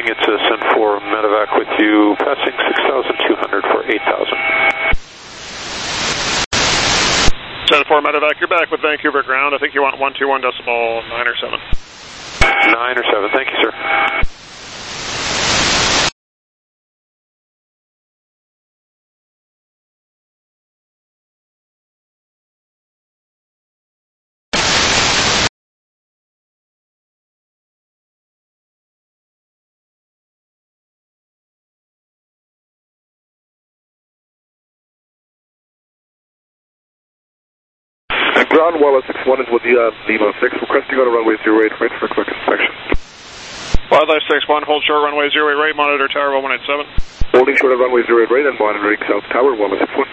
morning. It's a Sun 4 medevac with you, passing 6,200 for 8,000. Sun 4 medevac, you're back with Vancouver ground. I think you want 121.9 or 7. 9 or 7, thank you, sir. Ground Wallace 61 is with the Lima 6, requesting on a runway 08 right for quick inspection. Wildlife 61, hold short runway 08 right, monitor tower 1187. Holding short of runway 08 right and monitoring south tower 1161.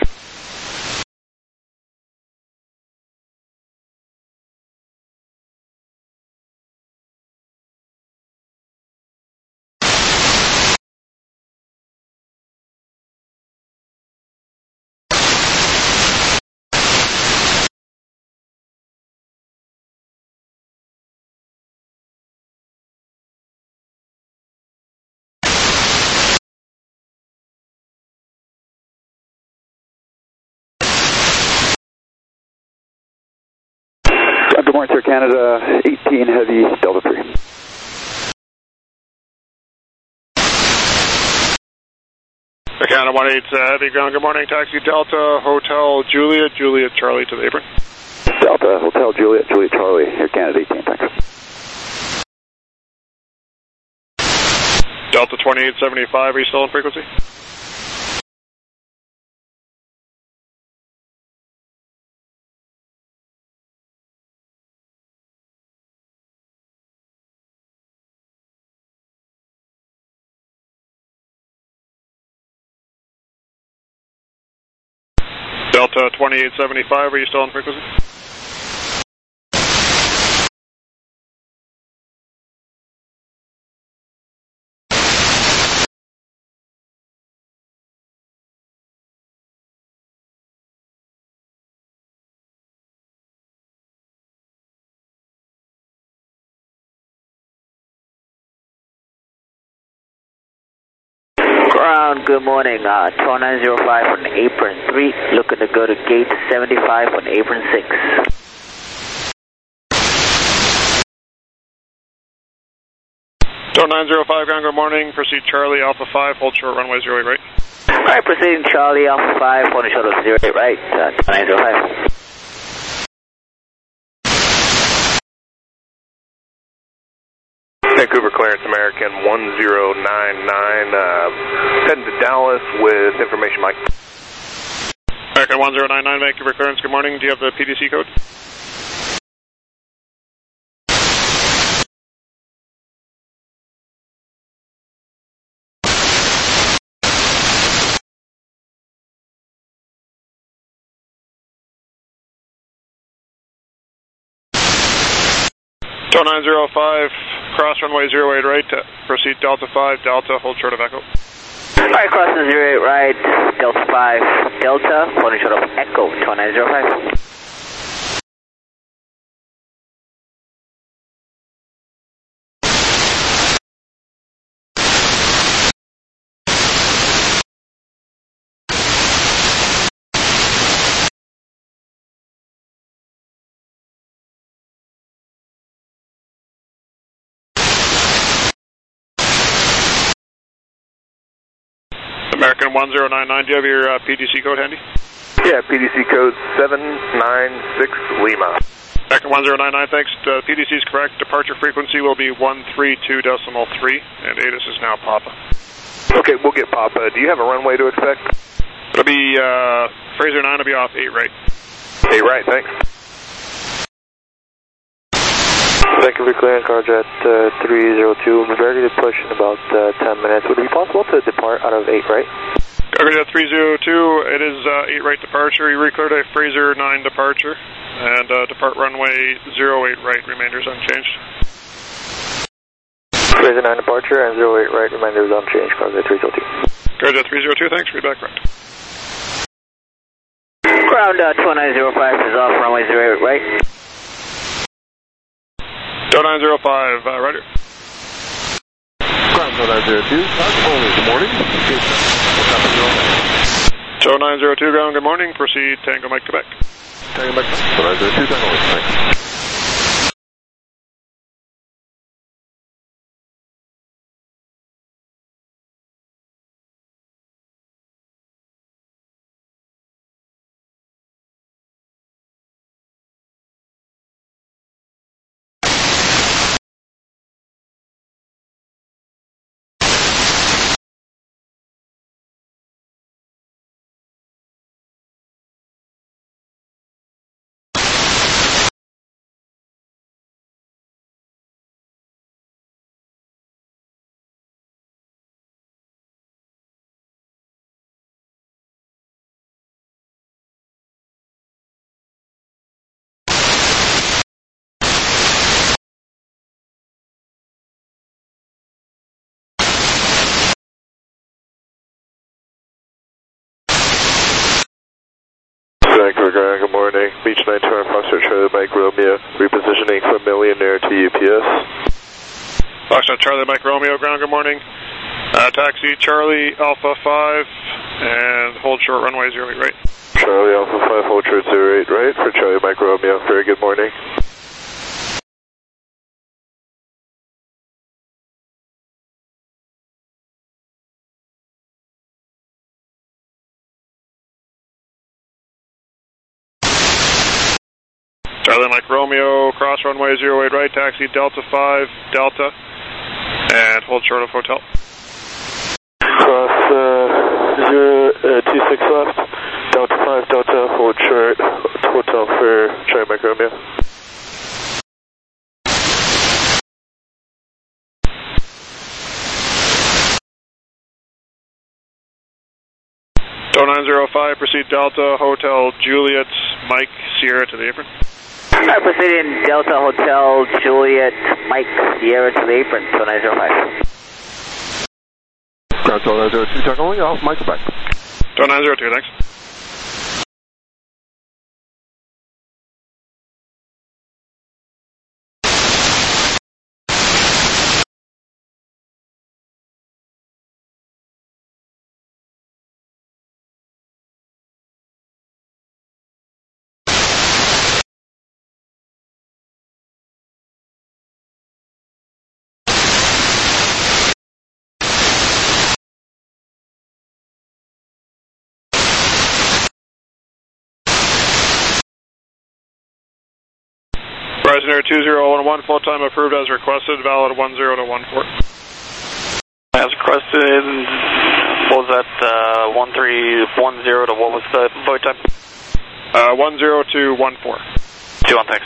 Good morning, sir. Canada 18 Heavy Delta 3. Canada 18 Heavy ground. Good morning. Taxi Delta Hotel Juliet Charlie to the apron. Delta Hotel Juliet Charlie. Air Canada 18. Thanks. Delta 2875. Are you still on frequency? Delta 2875, are you still on frequency? Ground, good morning. 2905 on apron 3, looking to go to gate 75 on apron 6. Tower 905, ground, good morning. Proceed Charlie Alpha 5, hold short runway 08 right. Alright, proceeding Charlie Alpha 5, holding short of 08 right, 2905. Vancouver clearance American 1099, heading to Dallas with information, Mike. American 1099, Vancouver clearance, good morning. Do you have the PDC code? Tower 905, cross runway 08 right, proceed Delta 5, Delta, hold short of Echo. Alright, crossing 08 right, Delta 5, Delta, holding short of Echo, Tower 905. American 1099, do you have your PDC code handy? Yeah, PDC code 796 Lima. American 1099, thanks. PDC is correct. Departure frequency will be 132.3, and ATIS is now Papa. Okay, we'll get Papa. Do you have a runway to expect? It'll be, Fraser 9 will be off 8 right. 8 right, thanks. Vancouver clearing, Carjet 302. We're ready to push in about 10 minutes. Would it be possible to depart out of 8 right? Carjet 302, it is 8 right departure. You recleared a Fraser 9 departure, and depart runway 08 right, remainders unchanged. Fraser 9 departure and 08 right, remainders unchanged, Carjet 302. Carjet 302, thanks, read back correct. Ground 2905 is off runway 08 right. Tower 905, Roger. Ground Ground 902, good morning. Joe 902 ground, good morning. Proceed Tango Mike Quebec. Tango Mike, 902, Tango Mike, thanks. Vancouver Ground, good morning. Beach 920 Foxtrot Charlie Mike Romeo, repositioning from Millionaire to UPS. Foxtrot Charlie Mike Romeo ground, good morning. Taxi Charlie Alpha 5 and hold short runway 08 right. Charlie Alpha 5, hold short 08 right for Charlie Mike Romeo. Very good morning. Charlie Mike Romeo, cross runway 08 right, taxi Delta 5, Delta, and hold short of hotel. Cross 26 left, Delta 5, Delta, hold short, hotel for Charlie Mike Romeo. Joe 905, proceed Delta, Hotel Juliet, Mike Sierra to the apron. Proceeding Delta Hotel Juliet Mike Sierra to the apron, Joe 905. Ground 902, talk only, off Mike Quebec. Joe 902, thanks. Horizon Air 2011, full time approved as requested, valid 10 to 14. As requested, what was that, 1310 to what was the void time? 10 to 14. 21, thanks.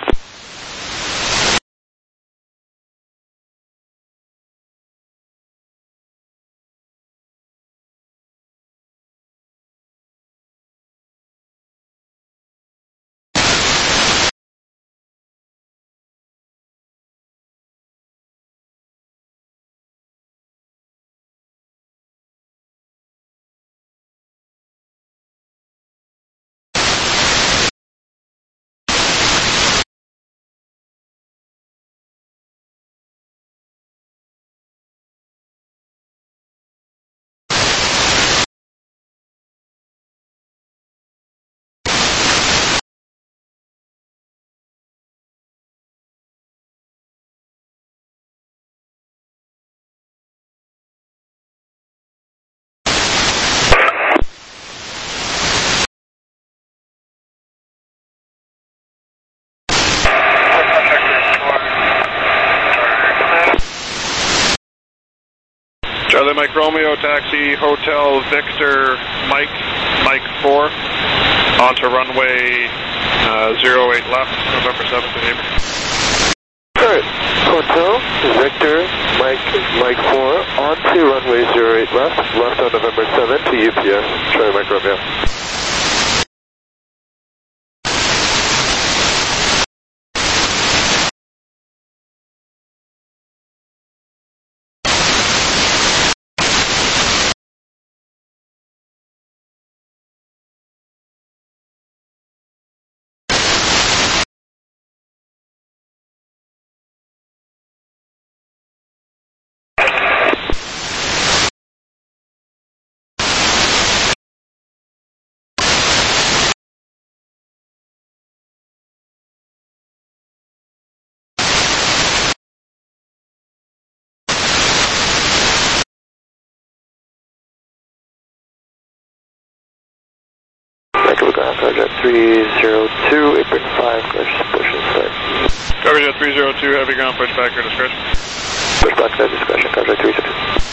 Charlie Mike Romeo, taxi Hotel Victor Mike 4, onto runway 08 left, November 7th to April. Alright, Hotel Victor Mike 4, onto runway 08 left on November 7th to UPS, Charlie Mike Romeo. ground, Carjet 302, apron 5, clear push inside. Carjet 302, heavy ground, push back, your discretion. Push back at discretion, Carjet 302.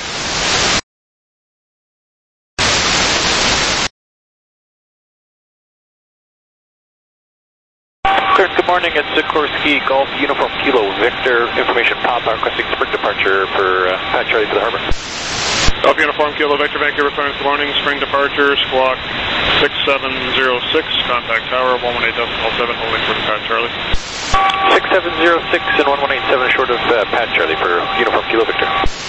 Good morning, it's Sikorsky Golf Uniform Kilo Victor. Information Papa requesting spring departure for Pat Charlie for the harbor. Golf Uniform Kilo Victor, Vancouver clearance, good morning. Spring departure, squawk 6706, contact tower 118.7, holding for Pat Charlie. 6706 and 1187 short of Pat Charlie for Uniform Kilo Victor.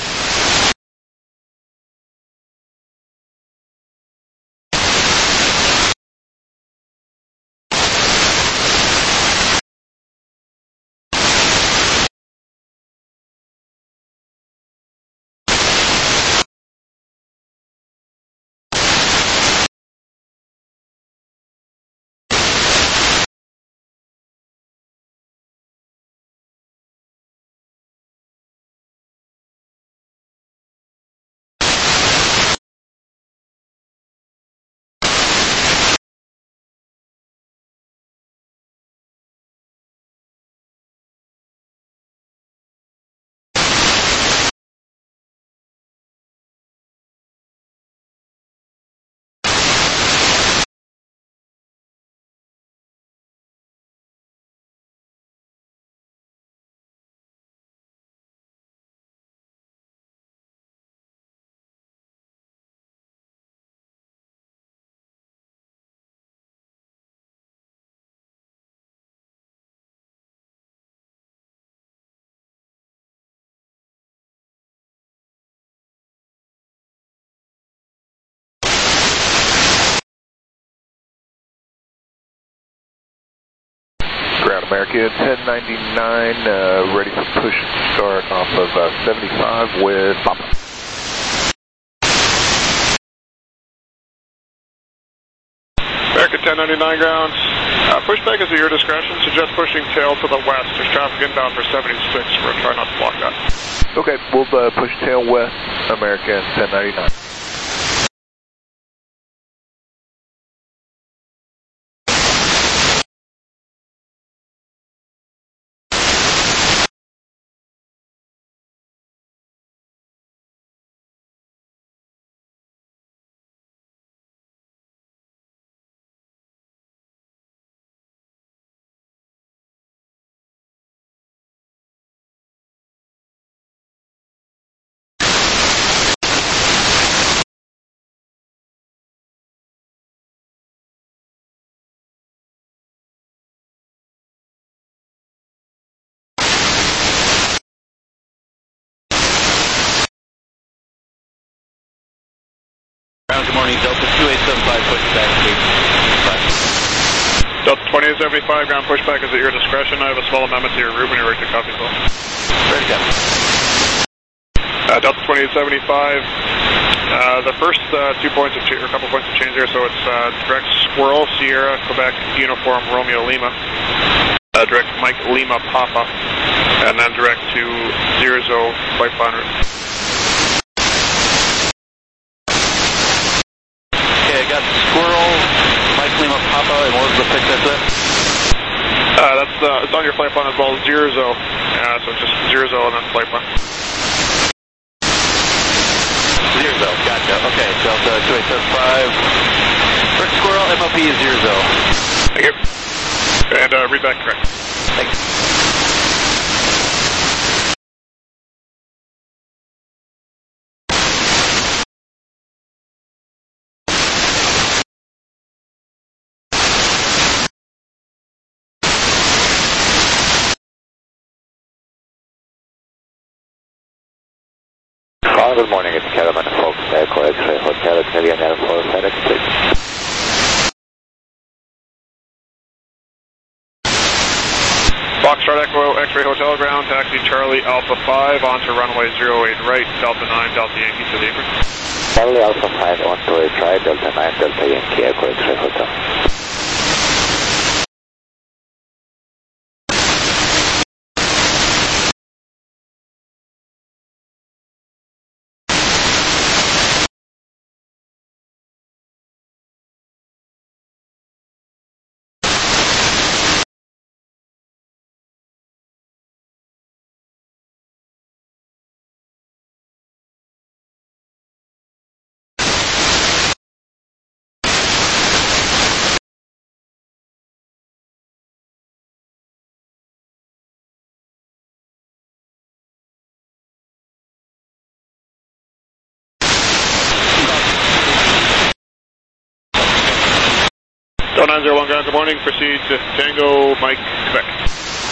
Ground American 1099, ready for push and start off of 75 with Papa. American 1099 ground, pushback is at your discretion, suggest pushing tail to the west. There's traffic inbound for 76, we're going to try not to block that. Okay, we'll push tail west, American 1099. Good morning, Delta 2875, pushback, Delta 2875, ground pushback is at your discretion. I have a small amendment to your route when you're ready to copy as well. Ready to go. Delta 2875, the first 2 points of or a couple points of change here, so it's direct Squirrel, Sierra, Quebec, Uniform, Romeo, Lima. Direct Mike, Lima, Papa, and then direct to Zero flight plan route. Okay, I got Squirrel, Mike Lima Papa, and what was the fix after that? It's on your flight plan as well, Zero. So just Zero and then flight plan. Zero, gotcha. Okay, Delta 2875, Direct Squirrel, MOP Zero. Thank you. And read back correct. Thanks. Good morning, it's Caravan Fox, Echo X-Ray Hotel, it's Canadian Air Force, FedEx, please. Foxtrot Echo X-Ray Hotel ground, taxi Charlie Alpha 5 onto runway 08 right, Delta 9, Delta Yankee to the apron. Charlie Alpha 5 onto 8 right, Delta 9, Delta Yankee, Echo X-Ray Hotel. 901 ground, good morning. Proceed to Tango, Mike, Quebec.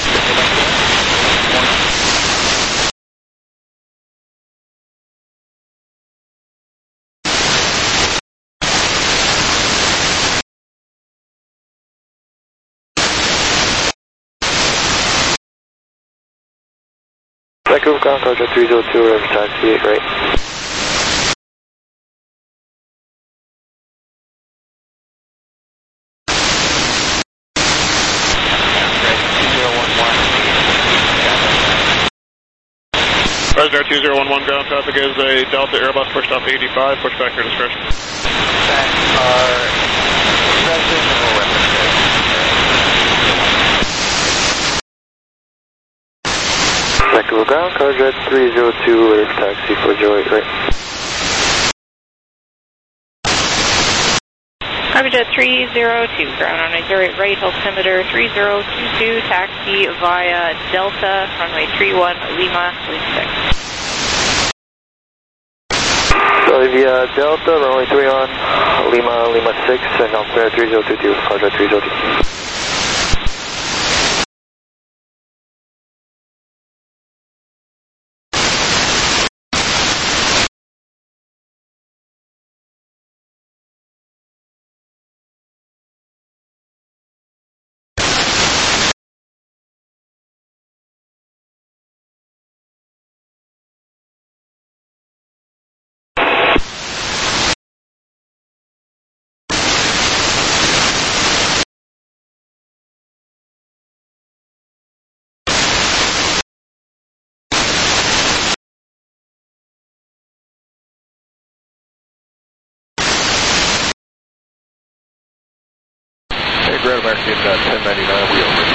Vancouver ground, Carjet 302, ready for taxi, 8 right. Roger, 2011 ground traffic is a Delta Airbus pushed off 85, push back your discretion. Vancouver ground, Carjet 302, ready for taxi for Joey, right. Carjet 302, ground on 08 right, altimeter 3022, taxi via Delta, runway 31, Lima, 6. So via Delta, runway 31, Lima 6, and altimeter 3022, Carjet 302. Grand American 1099, we over.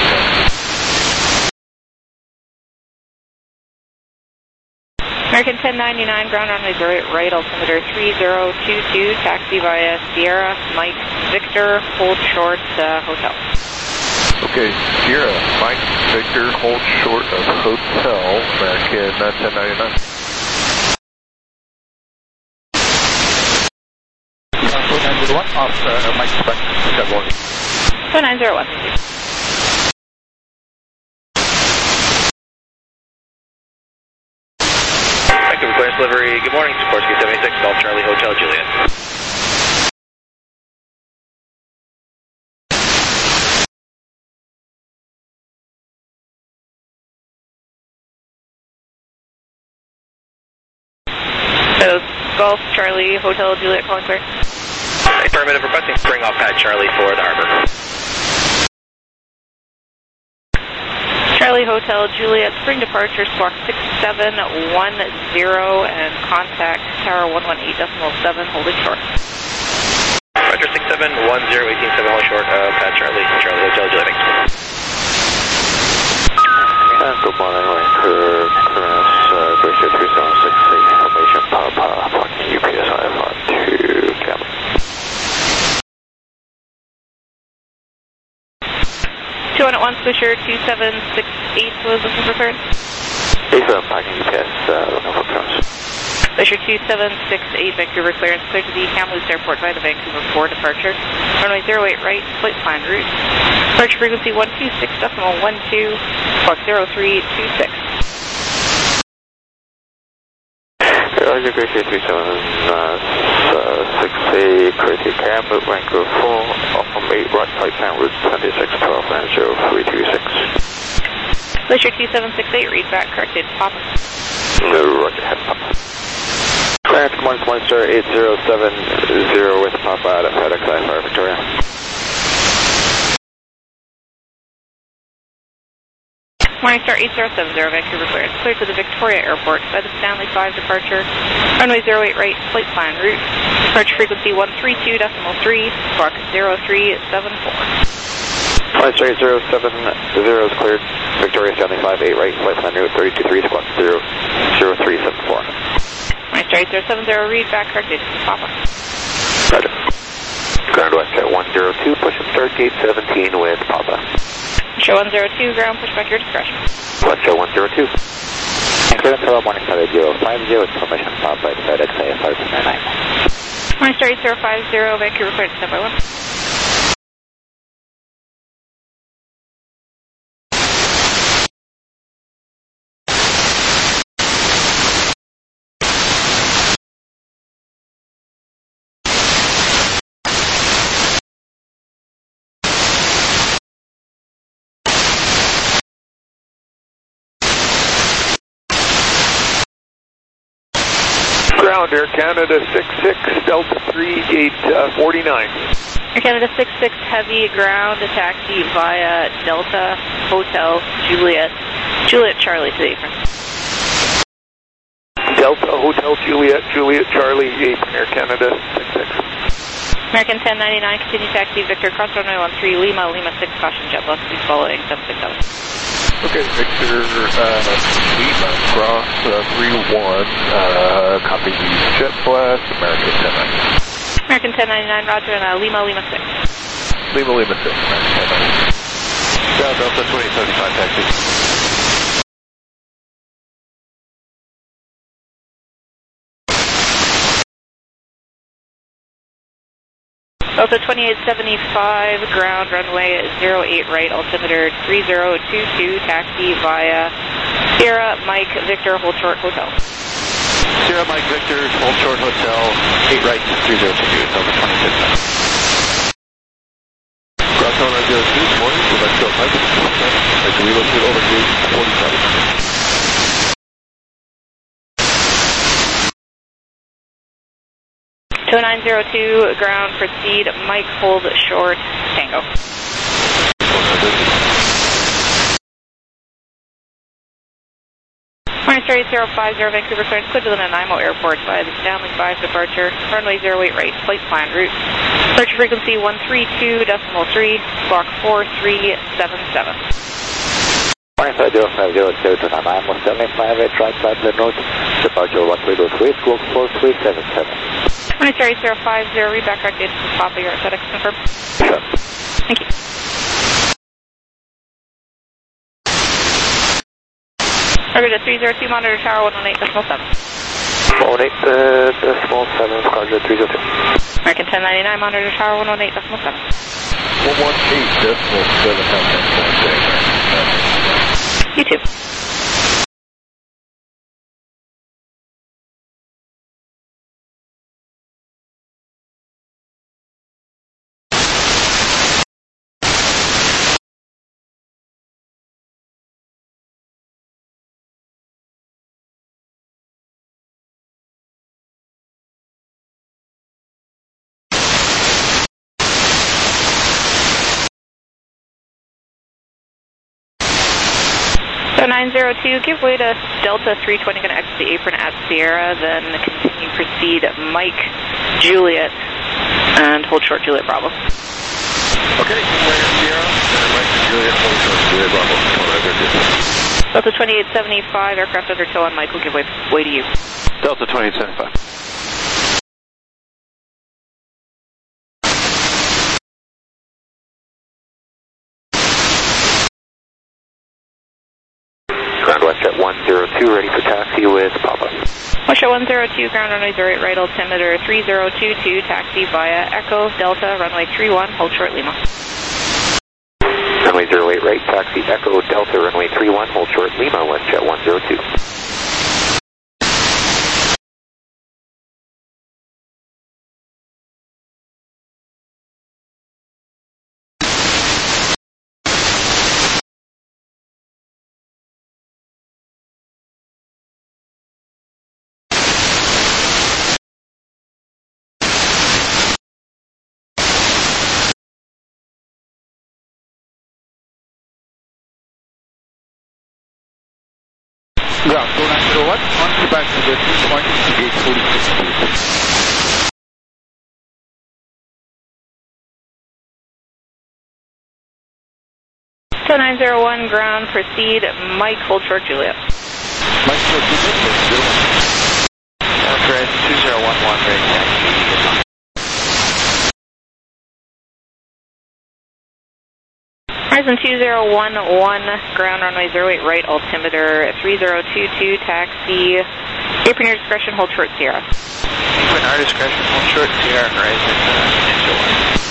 American 1099, ground runway 08 right, altimeter 3022, taxi via Sierra, Mike, Victor, hold short, hotel. Okay, Sierra, Mike, Victor, hold short of hotel, American 1099. 901 off Mike, Quebec, good morning. 901. Vancouver clearance delivery, good morning, Sikorsky 76, Golf Charlie Hotel Juliet. So, Golf Charlie Hotel Juliet calling clear. Affirmative, requesting spring off pad Charlie for the harbor. Charlie Hotel Juliet, spring departure, squawk 6710 and contact tower 118.7, holding short. Roger, 6710, 18.7, holding short, pad Charlie Hotel Juliet. Good morning, Vancouver clearance, Glacier 3768, information, Papa, parking UPS IFR 2, Camel. 201 Swisher 2768 was looking for clearance. 87 parking UPS, looking for clearance. Swisher 2768, Vancouver clearance, clear to the Kamloops Airport via the Vancouver 4 departure. Runway 08 right, flight plan route. Departure frequency 126.12, clock 0326. Roger, Glacier 3768, clear to Kamloops, Vancouver 4, off from 8 right, flight plan route 2612 and 0326. Glacier 2768, read back, corrected, Papa. Roger, head Papa. Clearance, good morning, Star 8070 with Papa out of FedEx IFR Victoria. Morning Star 8070, Vancouver clearance. Clear to the Victoria Airport by the Stanley 5 departure. Runway 08 right, flight plan route. Departure frequency 132.3, clock 0374. Flight Star 8070 is cleared. Victoria Stanley 58 right, flight plan route 323, squawk 0374. Morning Star 8070, read back, corrected, Papa. Roger. Ground West at 102, pushing start gate 17 with Papa. Show 102, ground, push back your discretion. Let's show 102. And clearance, hello, morning Star 8050, with permission Papa at FedEx IFR 299. Morning Star 8050, Vancouver clearance, standby 1. Ground, Air Canada 66, Delta 3849. Air Canada 66 Heavy ground, taxi via Delta Hotel Juliet Charlie to the apron. Delta Hotel Juliet Charlie apron, Air Canada 66. American 1099, continue taxi Victor, cross runway 13, Lima 6, caution jet blast, please following 767. Okay, Victor, Lima, cross 31, copy the jet blast, American 1099. American 1099, roger, and Lima 6. Lima 6, American 1099. Delta 2075 taxi. Delta 2875, ground runway 08 right, altimeter 3022, taxi via Sierra Mike Victor, hold short hotel. Sierra Mike Victor, hold short hotel, 8 right, 3022, Delta 26. Cross on 02 this morning, so let's go. Mike, like to relocate over gate 47. 2902, ground, proceed, Mike, hold short, Tango. Morning, 050, Vancouver, clearance, clear to the Nanaimo Airport via the Stanley 5 departure, runway 08 right, flight plan route. Departure frequency 132.3, block 4377. Morning, 5050, clear to Nanaimo, Stanley 5 right, flight plan route, departure 1323, block 4377. Morning, 050, read back correct data from Papa, your FedEx confirmed. Sure. Thank you. Roger, 302, monitor tower 118.7. 118.7, Roger, 302. American 1099, monitor tower 118.7. 118.7. You too. So 902, give way to Delta 320, going to exit the apron at Sierra, then continue proceed Mike Juliet, and hold short Juliet Bravo. Okay, Sierra, Mike Juliet, hold short Juliet Bravo. Delta 2875, aircraft under tow on Mike will give way to you. Delta 2875. Ground WestJet 102, ready for taxi with Papa. WestJet 102, ground runway 08 right, altimeter 3022, taxi via Echo Delta, runway 31, hold short Lima. Runway 08 right, taxi Echo Delta, runway 31, hold short Lima, WestJet 102. Ground 2901, on to back to the 2 point to gate 46. So 901, ground, proceed Mike, hold short Juliet. Mike, short Juliet, Address 2011, ready taxi. Horizon 2011, ground runway 08 right, altimeter 3022, taxi, apron your discretion, hold short Sierra. Apron our discretion, hold short Sierra, Horizon 1.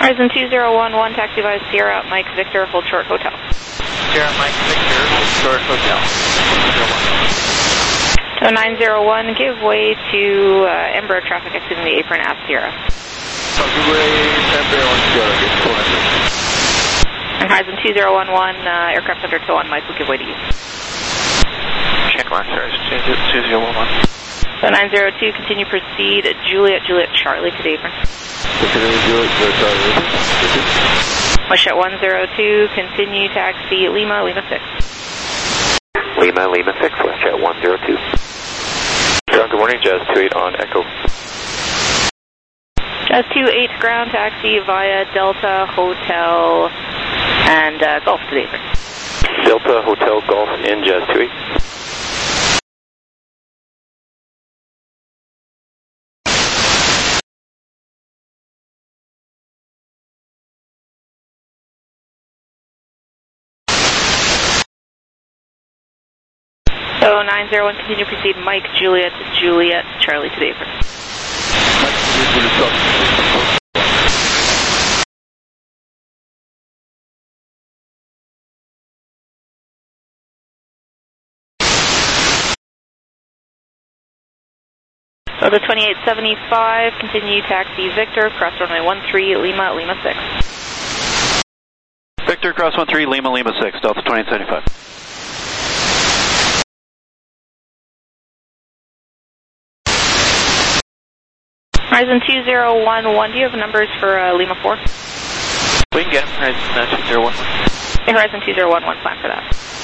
Horizon 2011, taxi via Sierra, Mike Victor, hold short hotel. Sierra Mike Victor, hold short hotel. 901, give way to Embraer traffic exiting the apron at Sierra. Give way, Embraer on Sierra, get 400. And Horizon 2011, aircraft under tow on Mike will give way to you. Check mark, Horizon 2011. So 902, continue proceed, Juliet Charlie to the apron. Juliet Charlie. Westjet 102, continue taxi Lima 6. Lima 6, Westjet 102. Ground, good morning, Jazz 28 on Echo. Jazz 28, ground taxi via Delta Hotel and Golf to the apron. Delta Hotel Golf in Jazz 28. So 901, continue proceed, Mike Juliet Charlie to the apron. So the 2875, continue taxi Victor, cross runway 13, Lima 6. Victor, cross 13, Lima 6, Delta 2875. Horizon 2011, do you have numbers for Lima 4? We can get Horizon 2011. Okay, Horizon 2011, plan for that.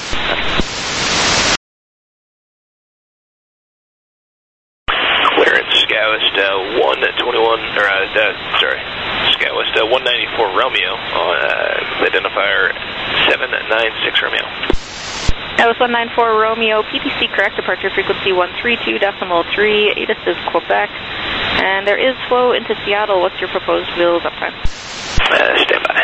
Clearance, Skywest 121, Skywest 194 Romeo on identifier 796 Romeo. That was 194 Romeo, PTC correct, departure frequency 132.3, ATIS is Quebec, and there is flow into Seattle. What's your proposed wheels uptime? Stand by.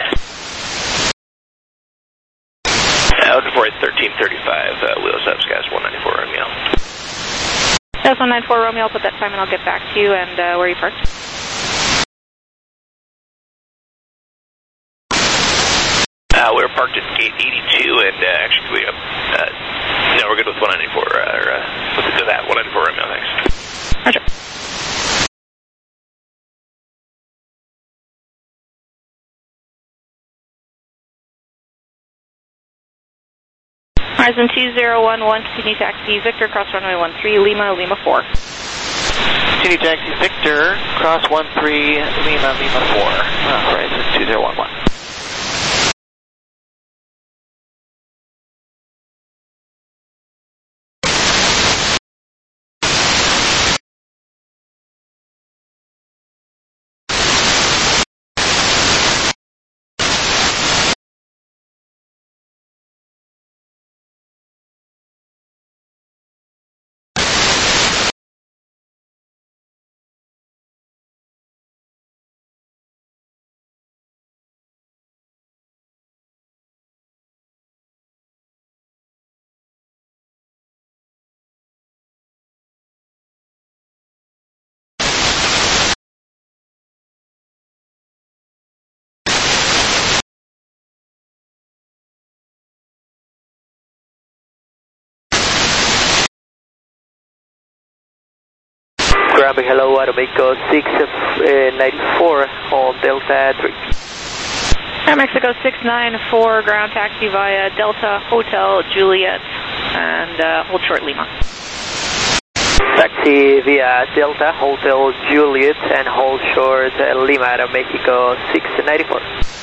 Out for 1335, wheels up, Skies 194 Romeo. That's 194 Romeo, I'll put that time and I'll get back to you, and where are you parked? We're parked at gate 82, and actually, no, we're good with 194, let's do that, 194 Romeo, thanks. Roger. Horizon 2011, continue taxi Victor, cross runway 13, Lima 4. Continue taxi Victor, cross 13, Lima 4. Horizon 2011. Grounding, hello, Aeromexico 694 on Delta 3. Aeromexico 694, ground taxi via Delta Hotel Juliet, and hold short Lima. Taxi via Delta Hotel Juliet and hold short Lima, Aeromexico 694.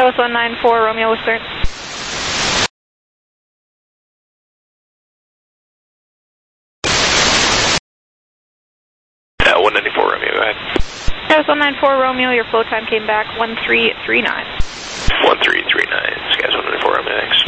Dallas 194, Romeo with clearance. Yeah, 194 Romeo, go ahead. Dallas 194, Romeo, your flow time came back 1339. 1339, Skies 194 Romeo, thanks.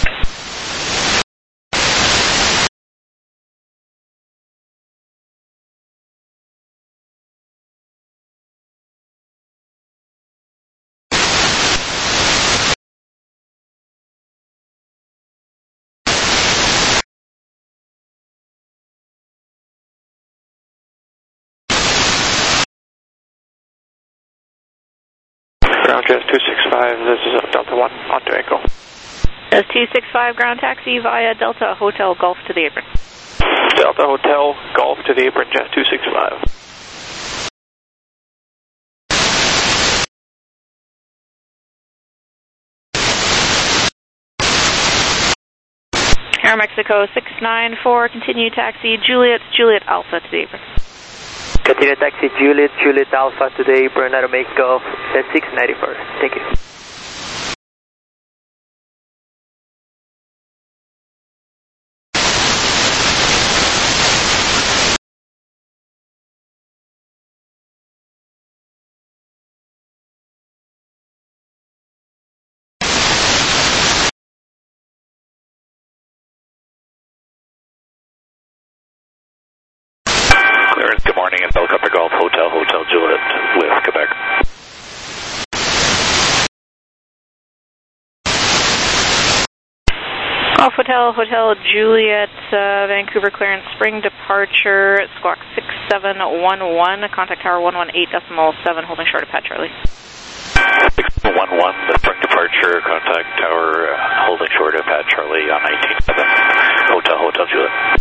Ground Jazz 265, this is Delta 1 on to Echo. Jazz 265, ground taxi via Delta Hotel Golf to the apron. Delta Hotel Golf to the apron, Jazz 265. Air Mexico 694, continue taxi Juliet Alpha to the apron. Continue taxi Juliet Alpha to the apron, Aeromexico 694. Thank you. Clearance, good morning, and Helicopter Golf Hotel Juliet with Quebec. Golf Hotel Juliet, Vancouver clearance, spring departure, squawk 6711, contact tower 118.7, holding short of Pat Charlie. 611, the spring departure, contact tower, holding short of Pat Charlie on 187, Hotel Juliet.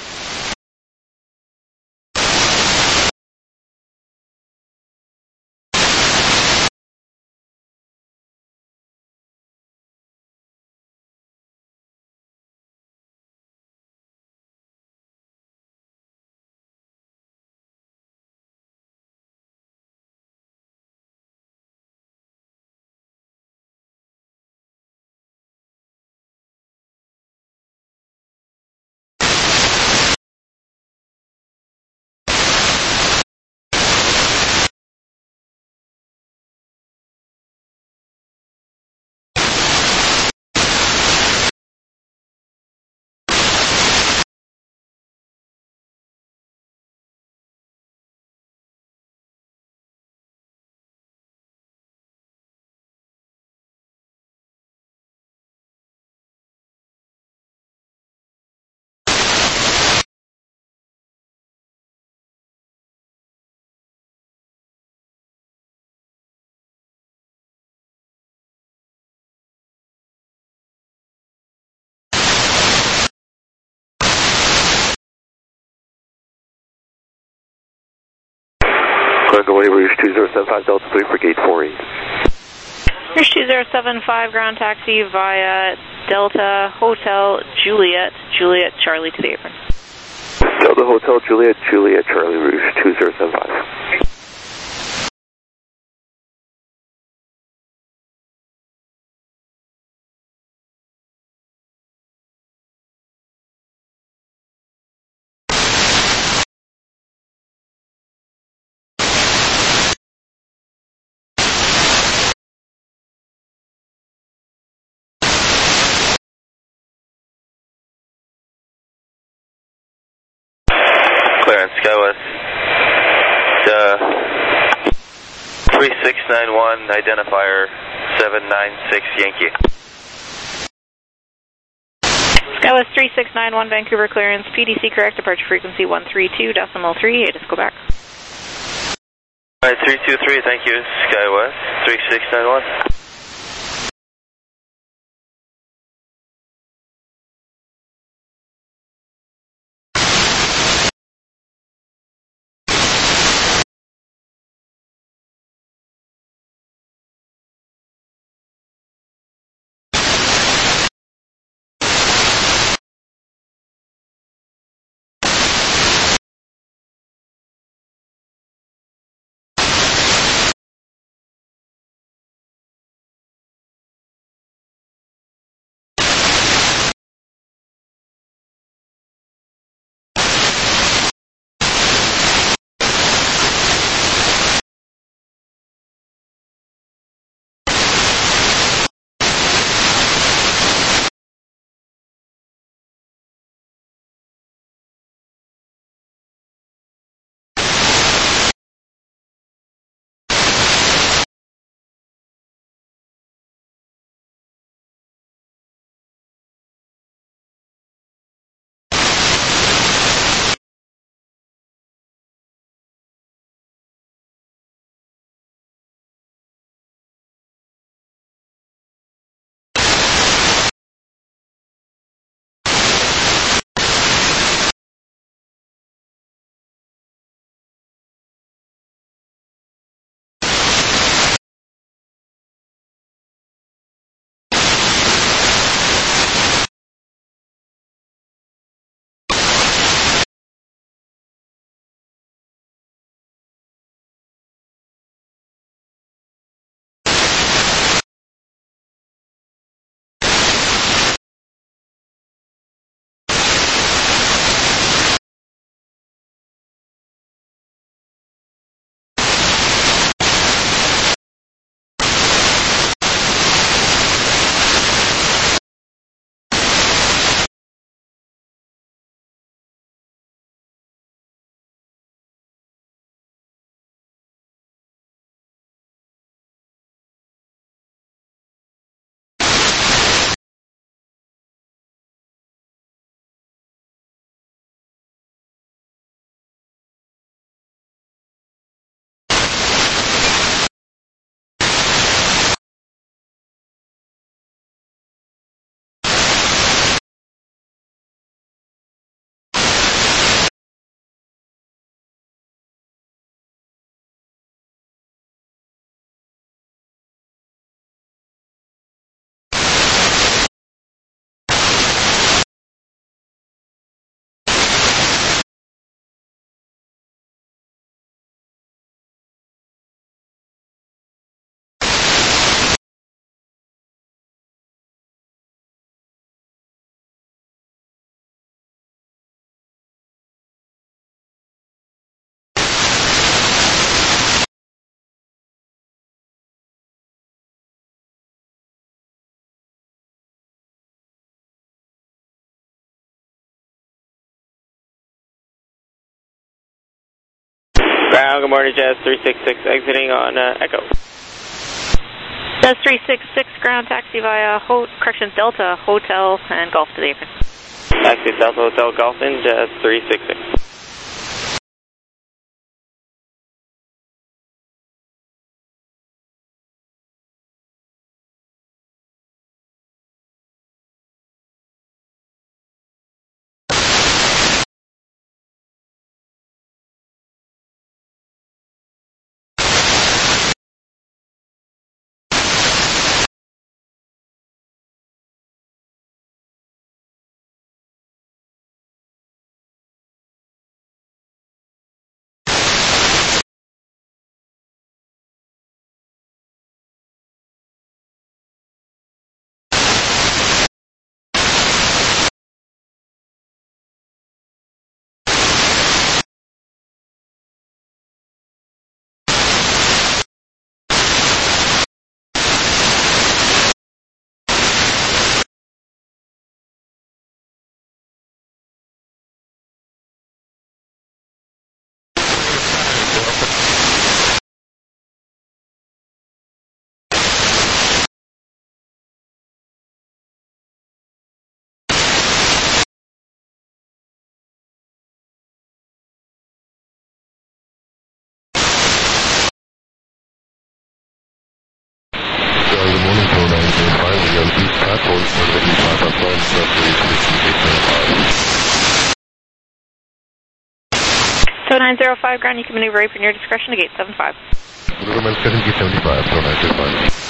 Going away, Rouge 2075 Delta 3 for gate 48. Rouge 2075, ground taxi via Delta Hotel Juliet Charlie to the apron. Delta Hotel Juliet Charlie Rouge 2075. Clearance, SkyWest 3691, identifier 796 Yankee. SkyWest 3691, Vancouver clearance, PDC correct, departure frequency 132.3, ATIS go back. Alright, 323, thank you, SkyWest 3691. Ground, good morning, Jazz 366, exiting on Echo. Jazz 366, ground taxi via Delta Hotel and Golf to the apron. Taxi Delta Hotel Golf in Jazz 366. So 905 ground, you can maneuver right in your discretion to gate 75. Gate 75, so 905.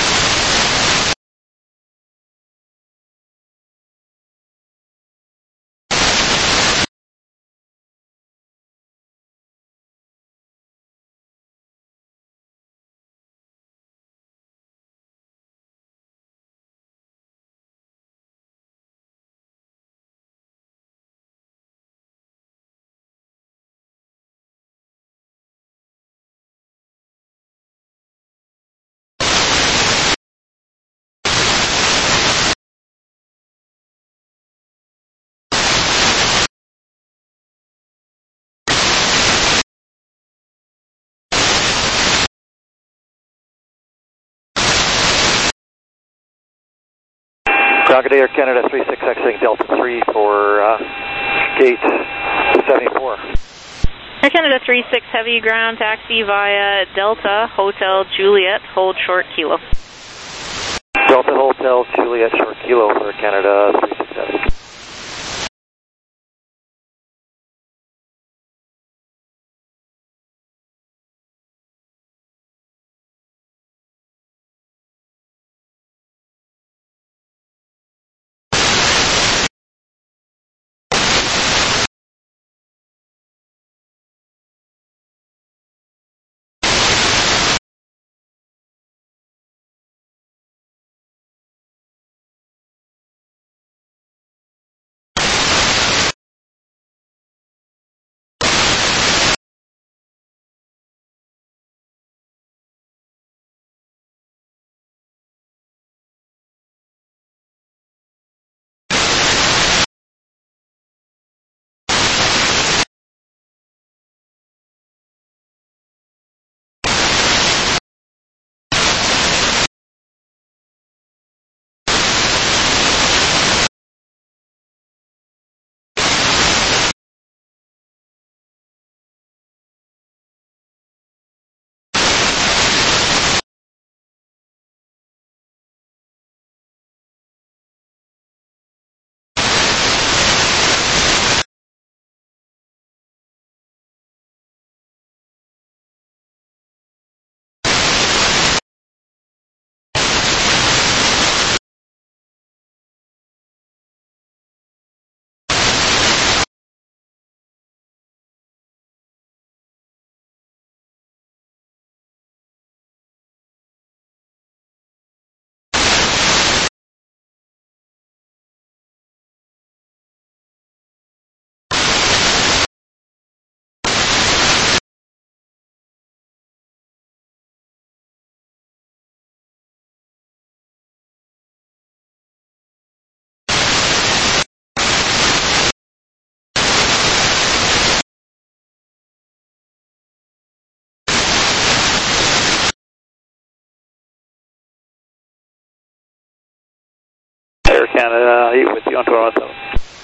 Ground Air Canada 36 exiting Delta 3 for gate 74. Air Canada 36 heavy ground taxi via Delta Hotel Juliet, hold short kilo. Delta Hotel Juliet short kilo for Canada 36 heavy. on to our hotel.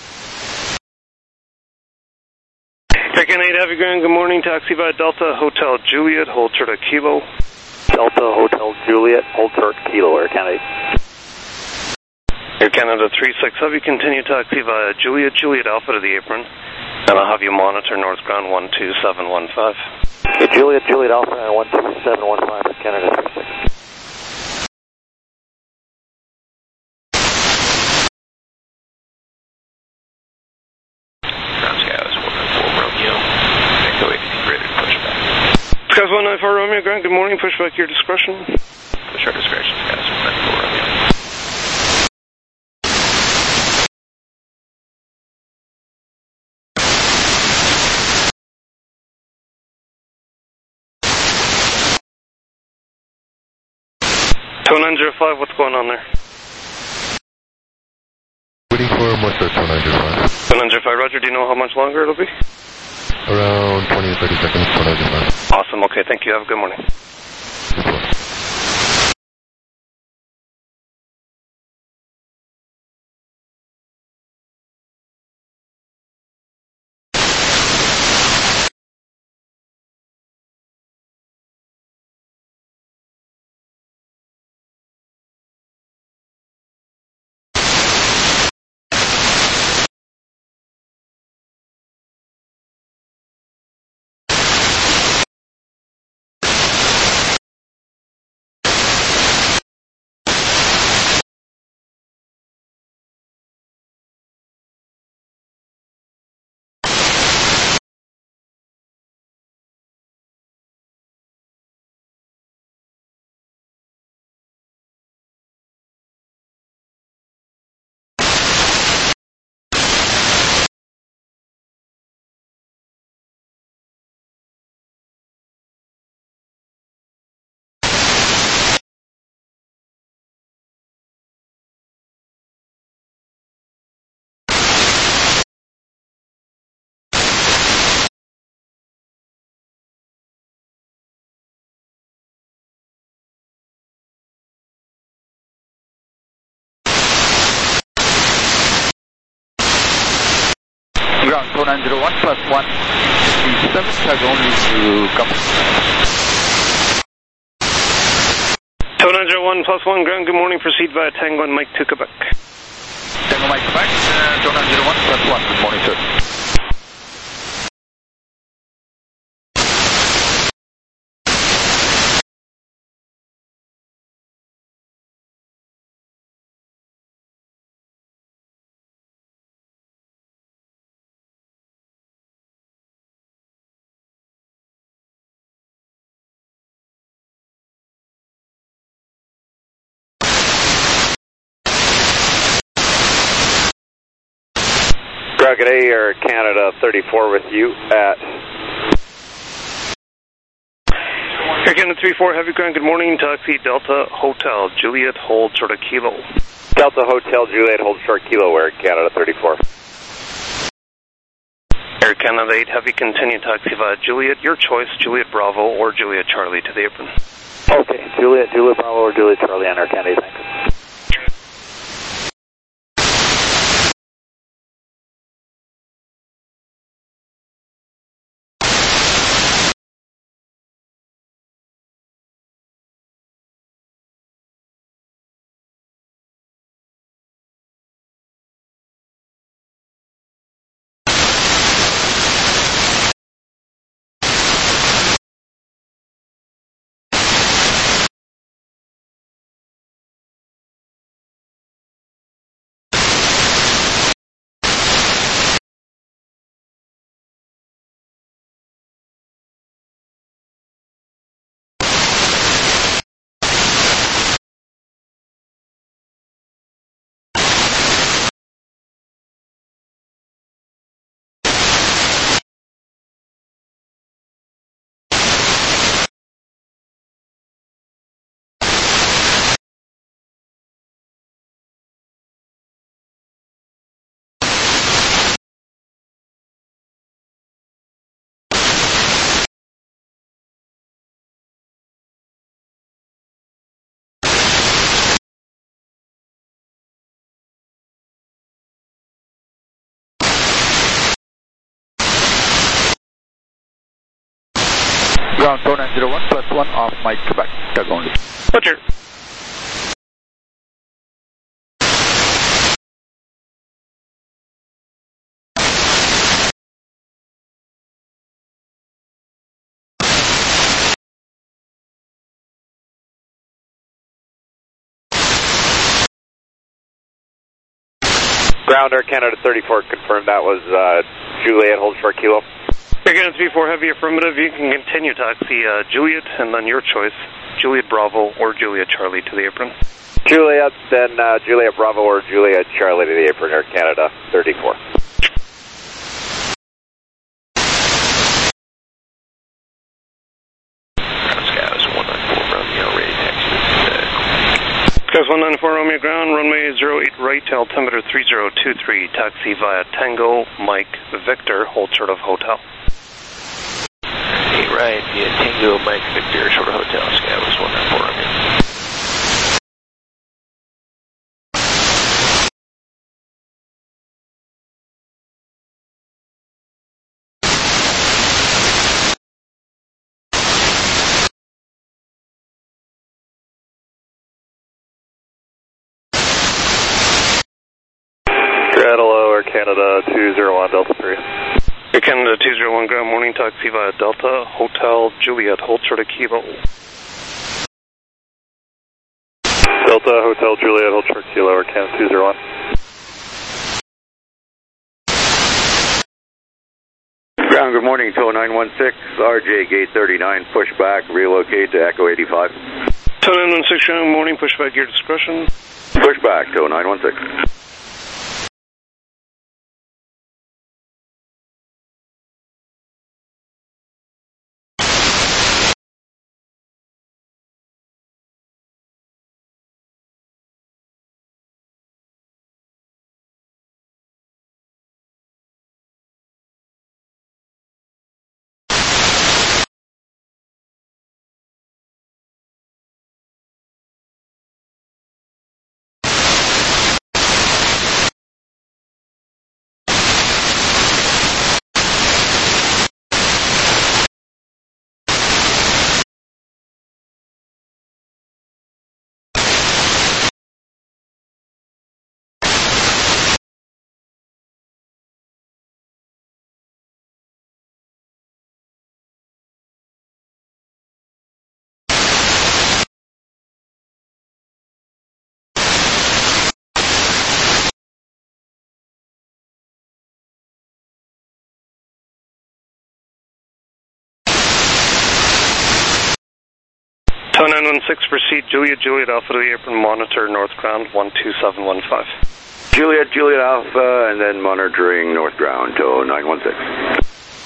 American 8 Heavy Ground, good morning. Taxi by Delta Hotel Juliet, hold short of Kilo. Delta Hotel Juliet, hold short Kilo, Air Canada 8. Air Canada 36 Heavy, continue taxi via Juliet, Juliet Alpha to the apron. And I'll have you monitor North Ground 12715. Okay, Juliet, Juliet Alpha, 12715, Air Canada 36. Skies 194 Romeo Ground, good morning. Push back your discretion. Push our discretion, Skies 194 Romeo. Tow 905, what's going on there? Waiting for more search 1905. Tow 905, Roger, do you know how much longer it'll be? Around 20 to 30 seconds, 1905. Awesome, okay, thank you. Have a good morning. Ground 2901 plus 137, tag only to company. Tow 901 plus 1 ground, good morning. Proceed via Tango and Mike to Quebec. Tango Mike Quebec, tow 901 plus 1, good morning, sir. Dragon A, Air Canada 34 with you at... Air Canada 34 Heavy Ground, good morning. Taxi Delta Hotel Juliet, hold short of Kilo. Delta Hotel Juliet, hold short Kilo, Air Canada 34. Air Canada 8 Heavy, continue taxi via Juliet, your choice, Juliet Bravo or Juliet Charlie to the apron. Okay, Juliet Bravo or Juliet Charlie on Air Canada 8, thanks. Ground 2901 +1 off Mike Quebec, tug only. Butcher. Ground Air Canada 34, confirmed that was Juliet, hold short kilo. Air Canada 34, heavy affirmative. You can continue taxi Juliet, and then your choice, Juliet Bravo or Juliet Charlie to the apron. Juliet, then Juliet Bravo or Juliet Charlie to the apron, Air Canada 34. Scouts 194 Romeo, ready taxi. Scouts 194 Romeo ground, runway 08 right, altimeter 3023, taxi via Tango, Mike, Victor, hold short of hotel. Right, via Tango, Mike, Victor, short of hotel, Scouts 194 Romeo. Air Canada 201 Delta 3. Air Canada 201 ground, morning taxi via Delta, Hotel Juliet, hold short of Kilo. Delta, Hotel Juliet, hold short Kilo, Air Canada 201. Ground, good morning, TOW 916, RJ gate 39, pushback, relocate to Echo 85. TOW 916 ground, morning, pushback, your discretion. Pushback, TOW 916. TOW 916, proceed Juliet Alpha to the apron, monitor north ground 12715. Juliet Alpha, and then monitoring north ground, TOW 916.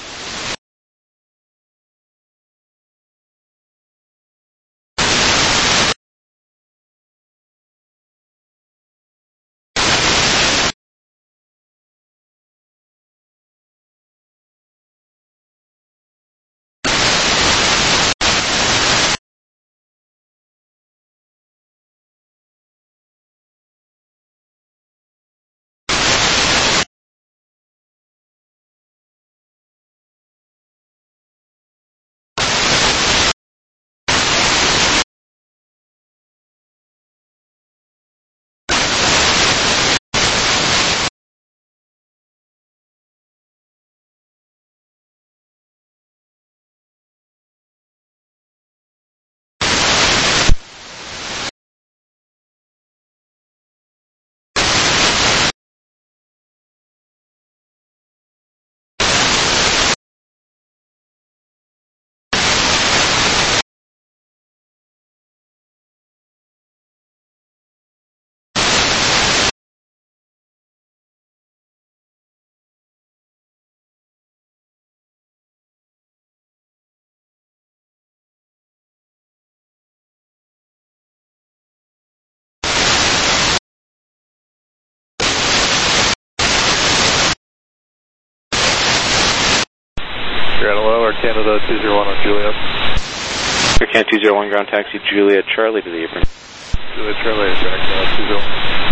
Air Canada 201 on Juliet. Air Canada 201 ground taxi Juliet Charlie to the apron. Juliet Charlie, Air Canada 201.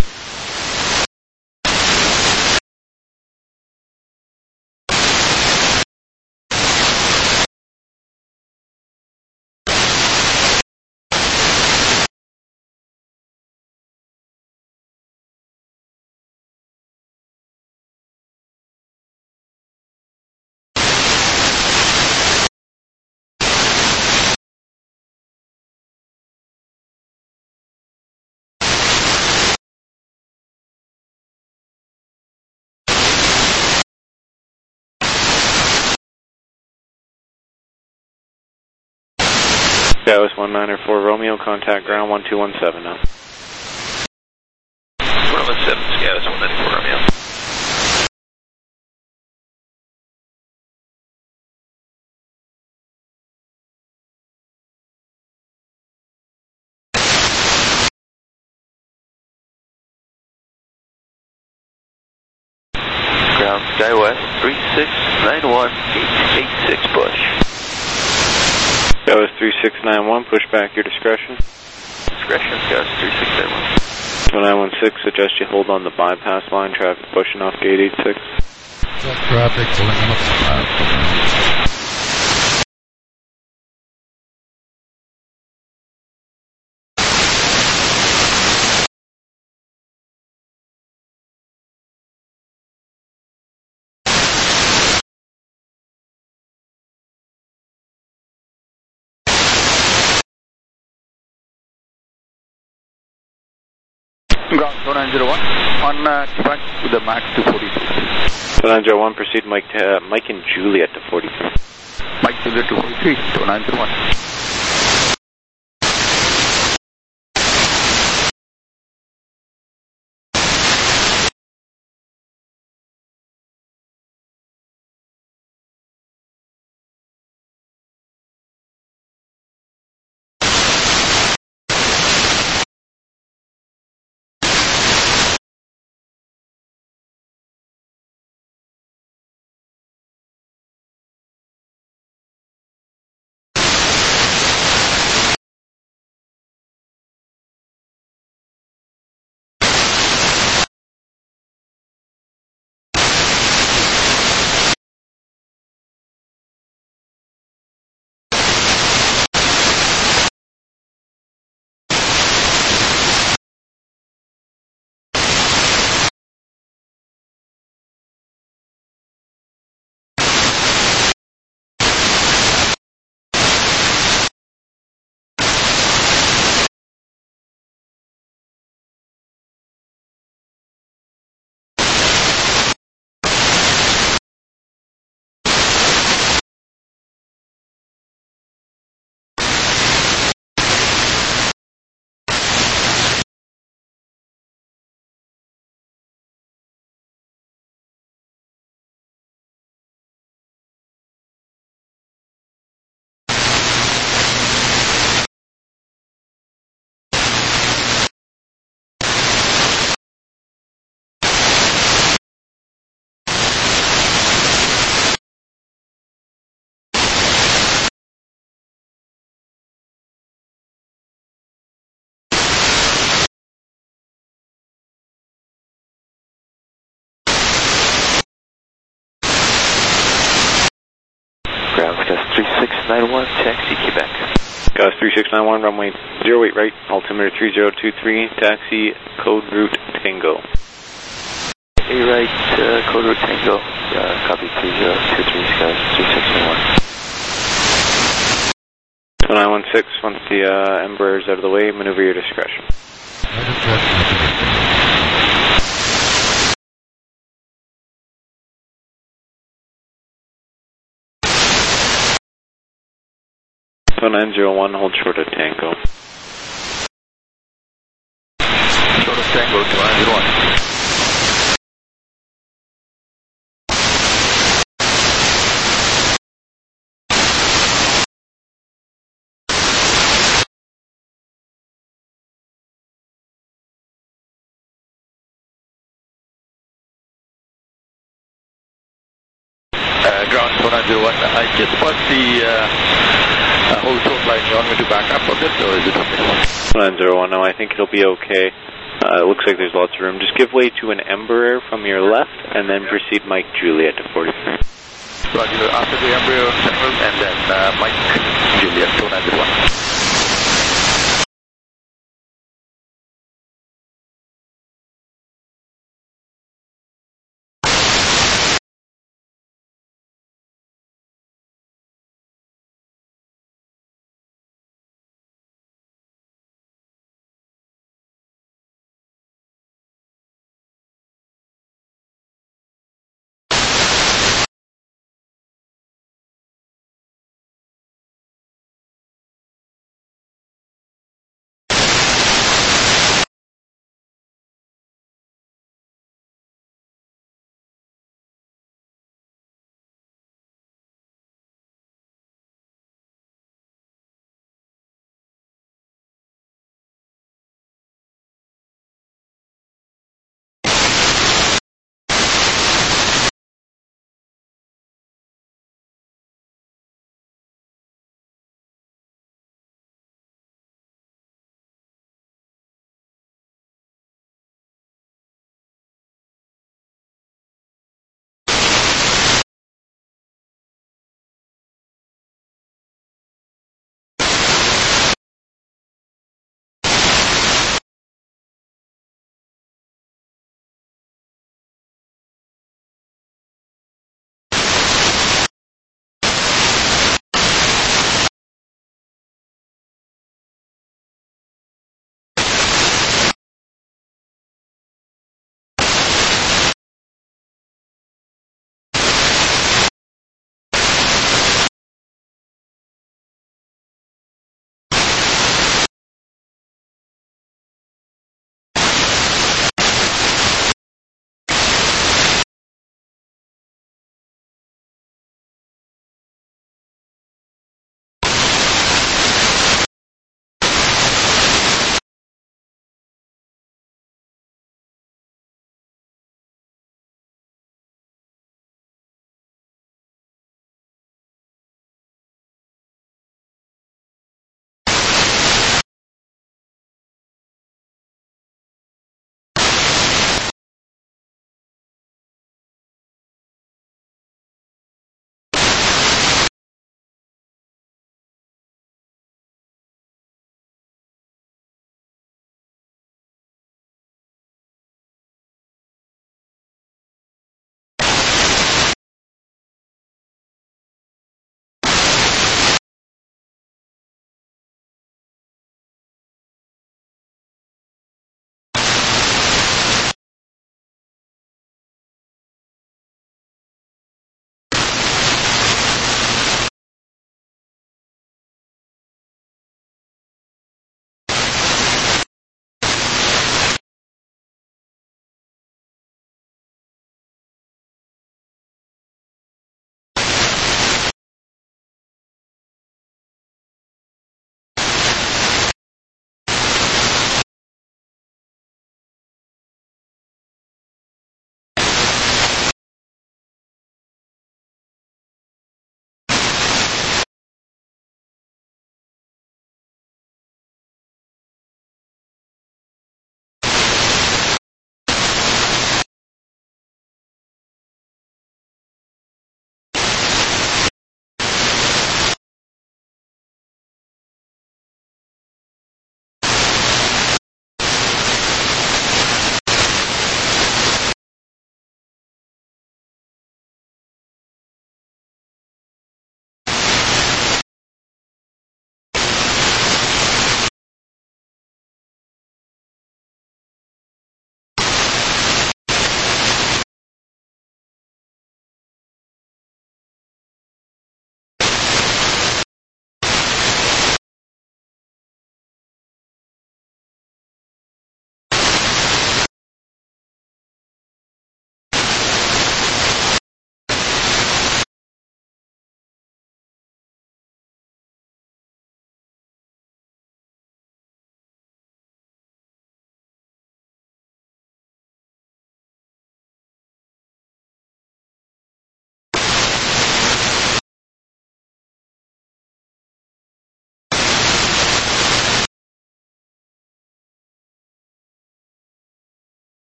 Skywest 1904 Romeo, contact ground 1217 now. 117, Skywest 194 Romeo. Ground Skywest 3691 886 push. Skywest 3691, push back your discretion. Discretion, Skywest 3691. 2916, suggest you hold on the bypass line, traffic pushing off gate 86. Traffic pulling up. Ground 4901 on track to the max to 42. 2901, proceed Mike and Juliet to 43. Mike Juliet to 43, 2901. Ground Skywest 3691, taxi Quebec. Skywest 3691, runway 08 right, altimeter 3023, taxi code route Tango. A right, code route Tango, copy 3023, Skywest 3691. 2916, once the Embraer is out of the way, maneuver your discretion. 2901, hold short of Tango. Short of Tango, 2901. Ground 4901, I just bought the whole short line. You want me to back up on this, or is it okay? 901, no, I think it'll be okay. It looks like there's lots of room. Just give way to an Embraer from your left, and then proceed Mike Juliet to 43. Roger, after the Embraer Central, and then Mike Juliet 291.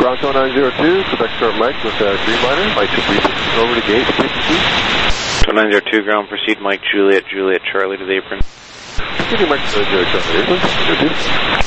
Ground 902, Quebec Start Mike with Dreamliner. Mike to brief over to gate, please. 902 ground, proceed Mike Juliet, Juliet Charlie to the apron. Proceeding Mike Juliet Charlie to the apron. 02.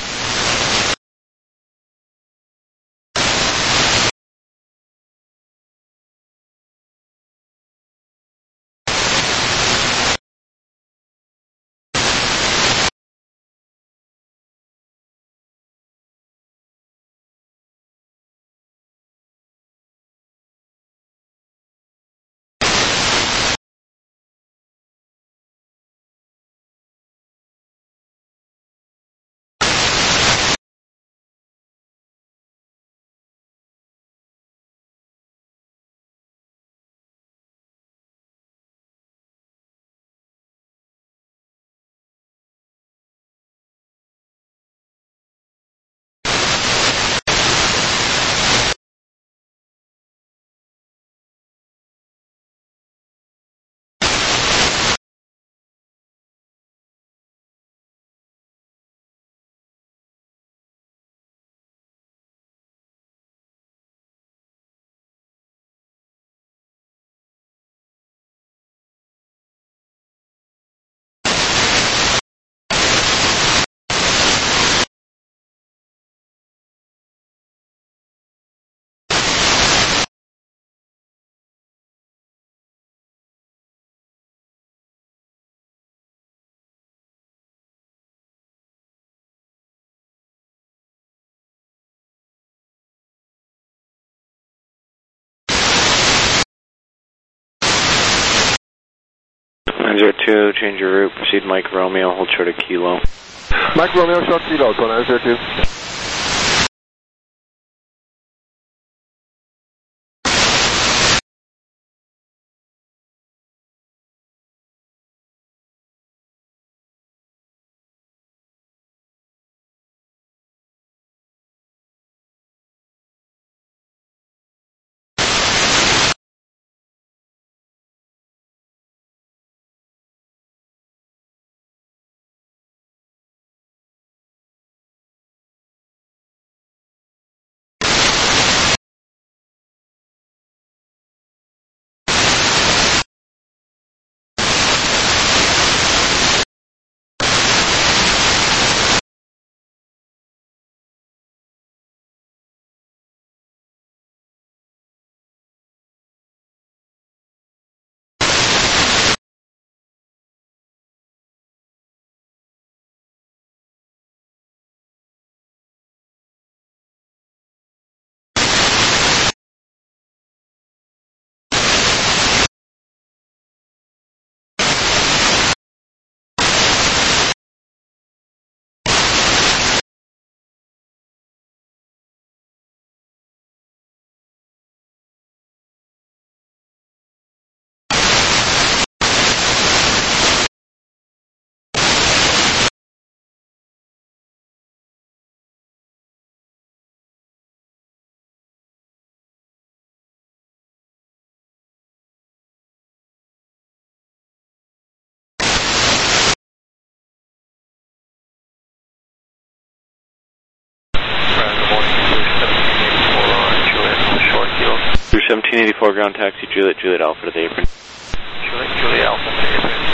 Two, change your route, proceed Mike Romeo, hold short of Kilo. Mike Romeo, short Kilo, 902. Through 1784 ground taxi, Juliet, Juliet Alpha to the apron. Juliet, Juliet Alpha to the apron.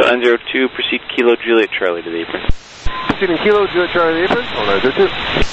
902, proceed Kilo Juliet Charlie to the apron. Proceeding Kilo Juliet Charlie to the apron, 0902.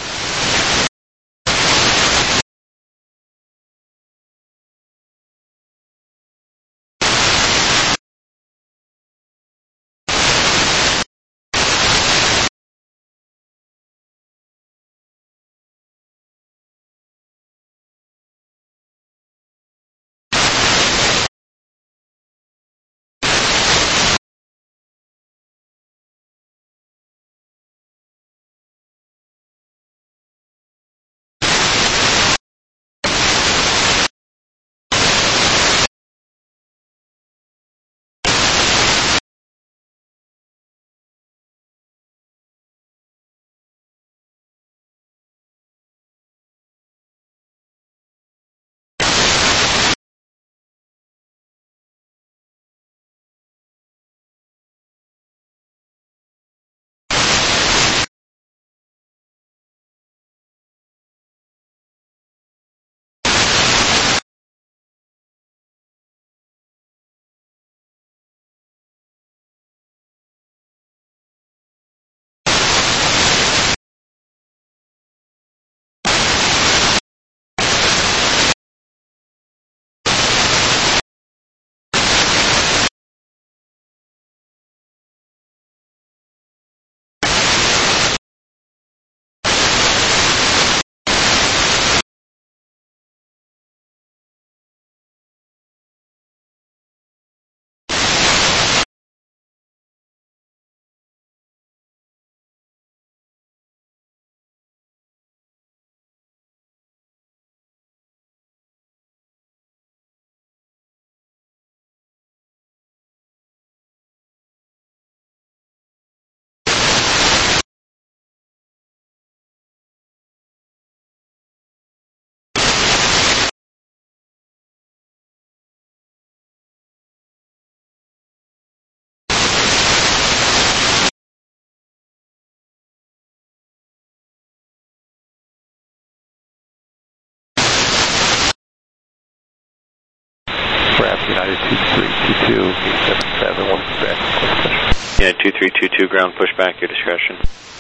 United 2322, 877, one back. Yeah, 2322, ground pushback, your discretion.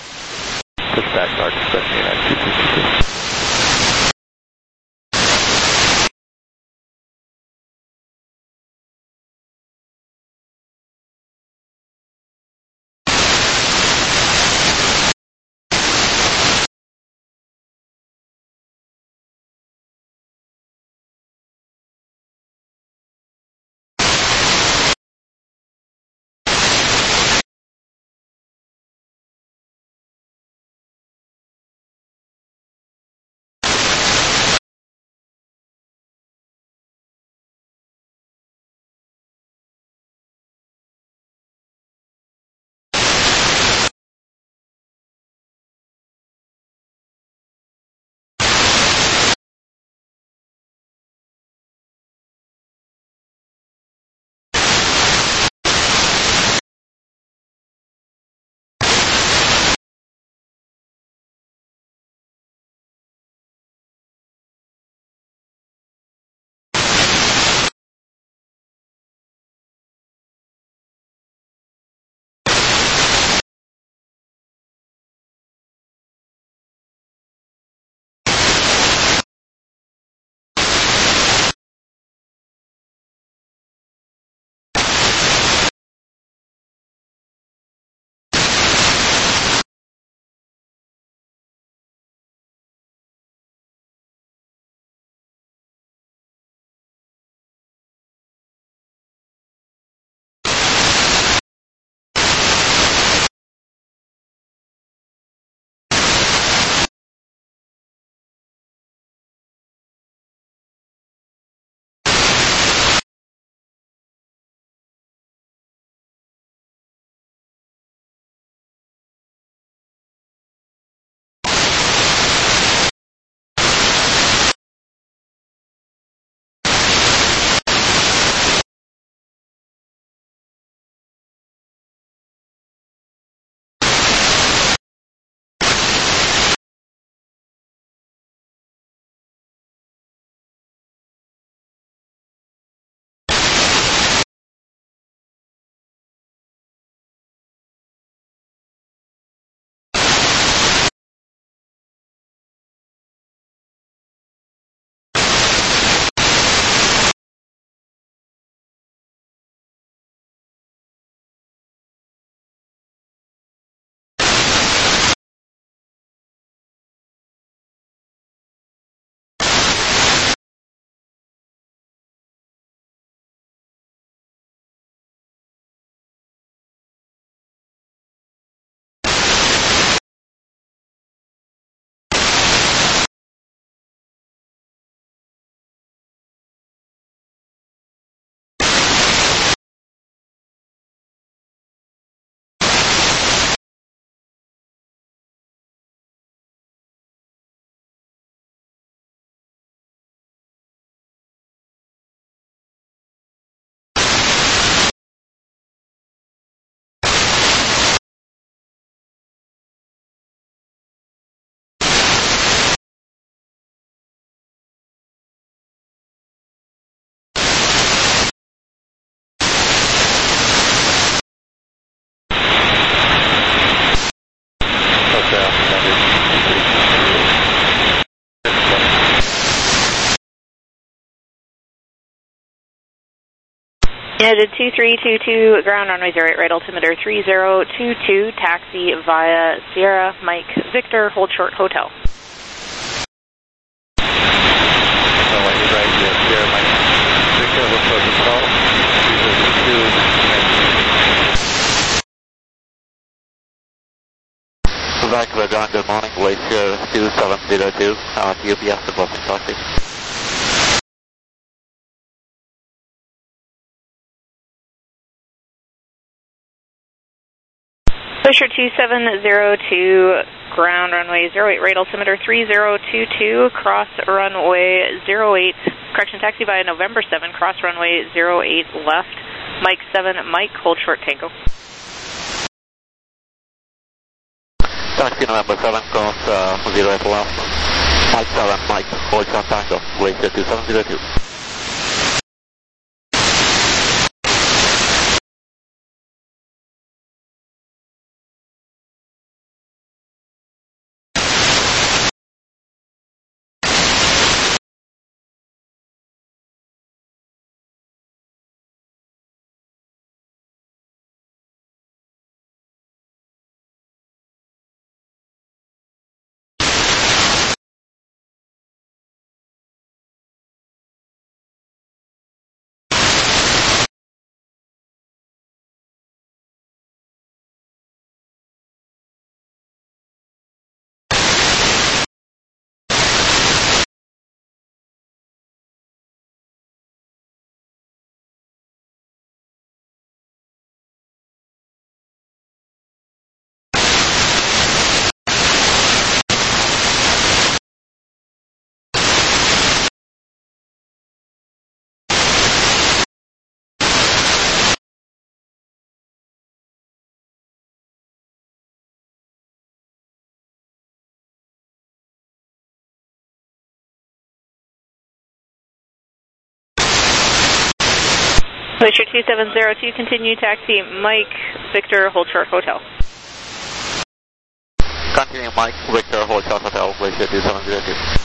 Pushback, our discretion, United 2322. United 2322, ground runway 08, right altimeter 3022, taxi via Sierra Mike Victor, hold short hotel. Runway right, Sierra Mike Victor, hold short hotel, 3022. Vancouver John, good morning, Glacier 2702, UPS to Boston Taxi. Glacier 2702, ground runway 08, right altimeter 3022, cross runway 08, correction, taxi via November 7, cross runway 08 left, Mike 7, Mike, hold short Tango. Taxi November 7, cross 08 left, Mike 7, Mike, hold short Tango, Glacier 2702. Glacier 2702, continue taxi Mike Victor, hold short hotel. Continue Mike Victor, hold short hotel, Glacier 2702.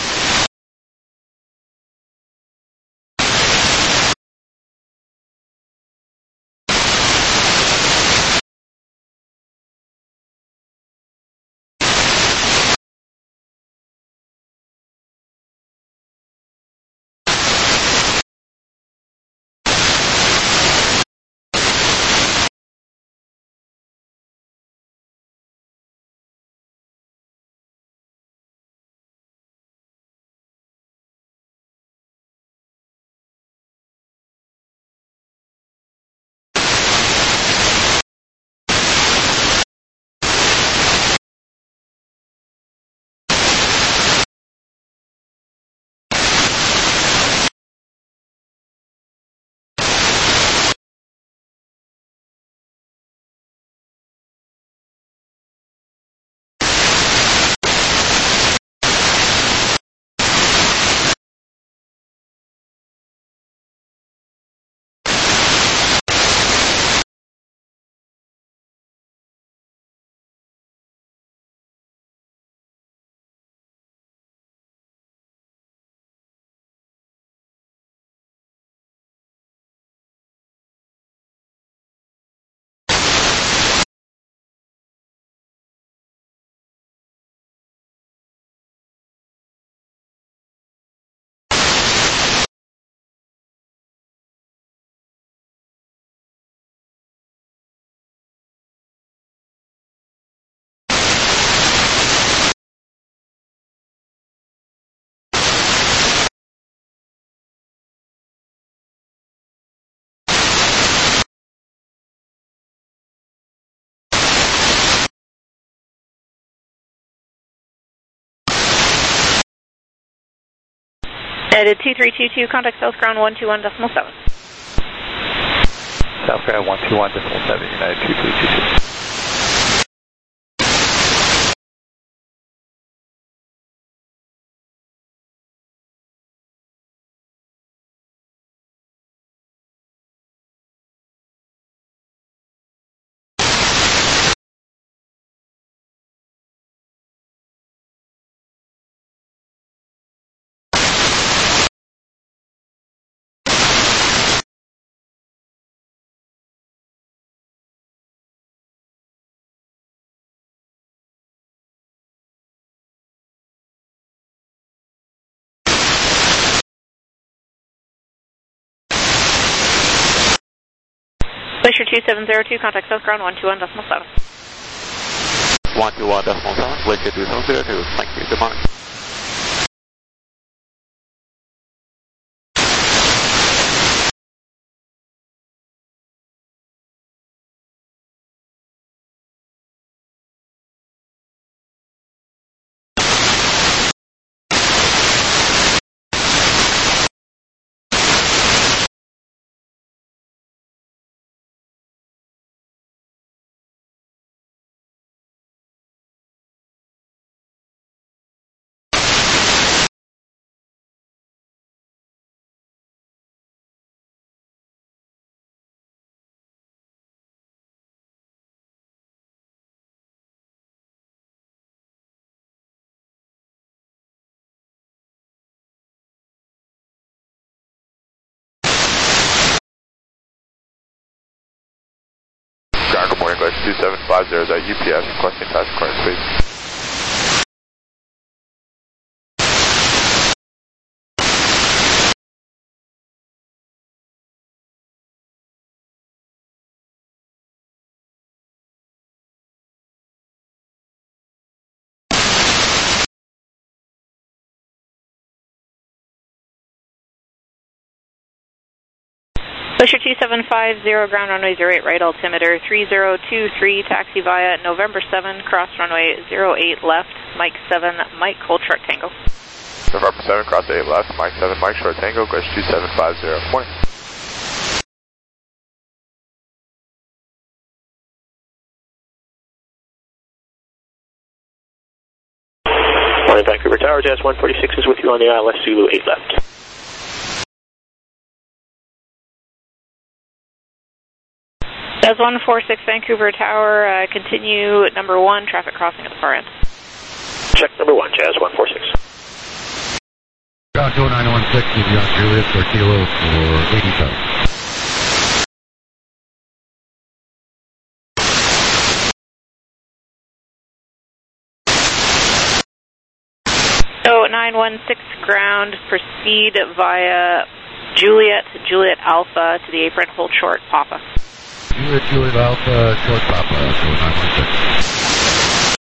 United 2322, contact South Ground 121.7. South Ground 121.7, United 2322. Glacier 2702, contact South Ground 121.7. 121.7, Glacier 2702. Thank you. Good morning. Good morning, Glacier 2750 is at UPS, requesting task clearance, please. Glacier 2750, ground runway 08 right, altimeter 3023, taxi via November 7, cross runway 08 left, Mike 7, Mike, hold short Tango. November 7, cross 8 left, Mike 7, Mike, short Tango, Glacier 2750. Morning. Morning, Vancouver Tower, Jazz 146 is with you on the ILS Zulu 8 left. Jazz 146 Vancouver Tower, continue number 1, traffic crossing at the far end. Check number 1, Jazz 146. Ground 2916, give you on Juliet for Kilo for 87. So 916 ground, proceed via Juliet Alpha to the apron, hold short Papa. Juliet Alpha, short Papa, so 916.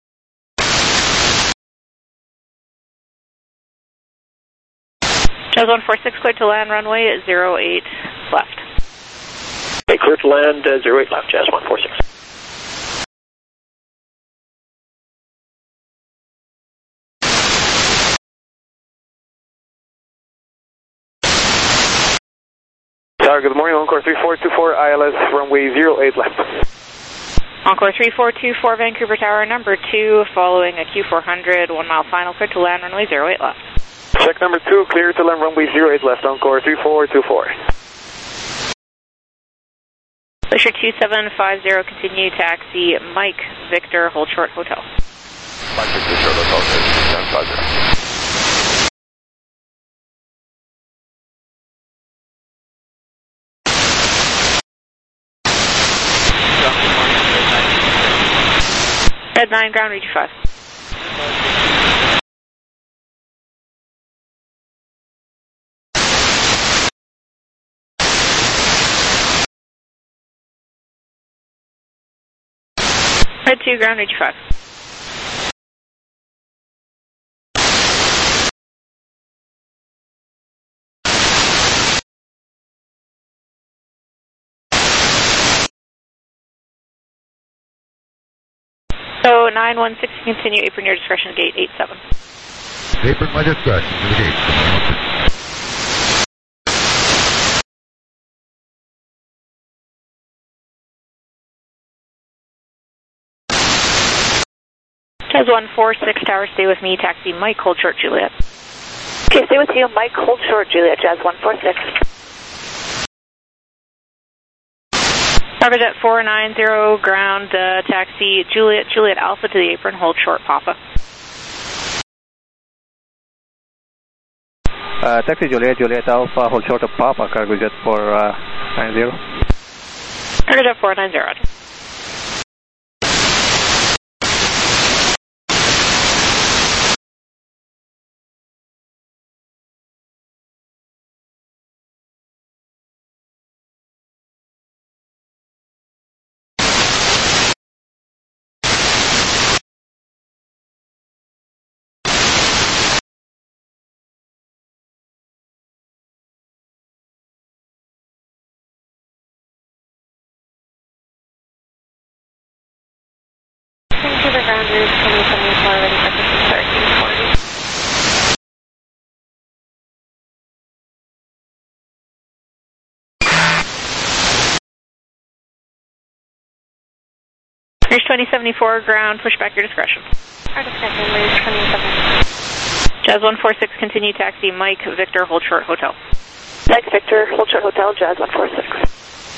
Jazz 146, clear to land runway 08 left. Okay, clear to land 08 left, Jazz 146. Tower, good morning, Encore 3424, ILS runway 08 left. Encore 3424, Vancouver Tower, number 2, following a Q400, 1 mile final, clear to land runway 08 left. Check number 2, clear to land runway 08 left, Encore 3424. Glacier 2750, continue taxi, Mike Victor, hold short hotel. Mike Victor, short hotel, 2750. Red 9, ground reach 5. Red 2, ground reach 5. So 916, continue apron your discretion, gate 87. Apron my discretion to the gate. Jazz 146, tower, stay with me, taxi Mike, hold short Juliet. Okay, stay with you, Mike, hold short Juliet, Jazz 146. Target at 490, ground taxi Juliet Alpha to the apron, hold short Papa. Taxi Juliet Alpha, hold short of Papa, cargo jet 490. Target at 490, roger. ground route 2074, ready for purchase start 840. Ridge 2074, ground, push back your discretion. Our discretion, Ridge 2074. Jazz 146, continue taxi, Mike, Victor, hold short, hotel. Mike, Victor, hold short, hotel, Jazz 146.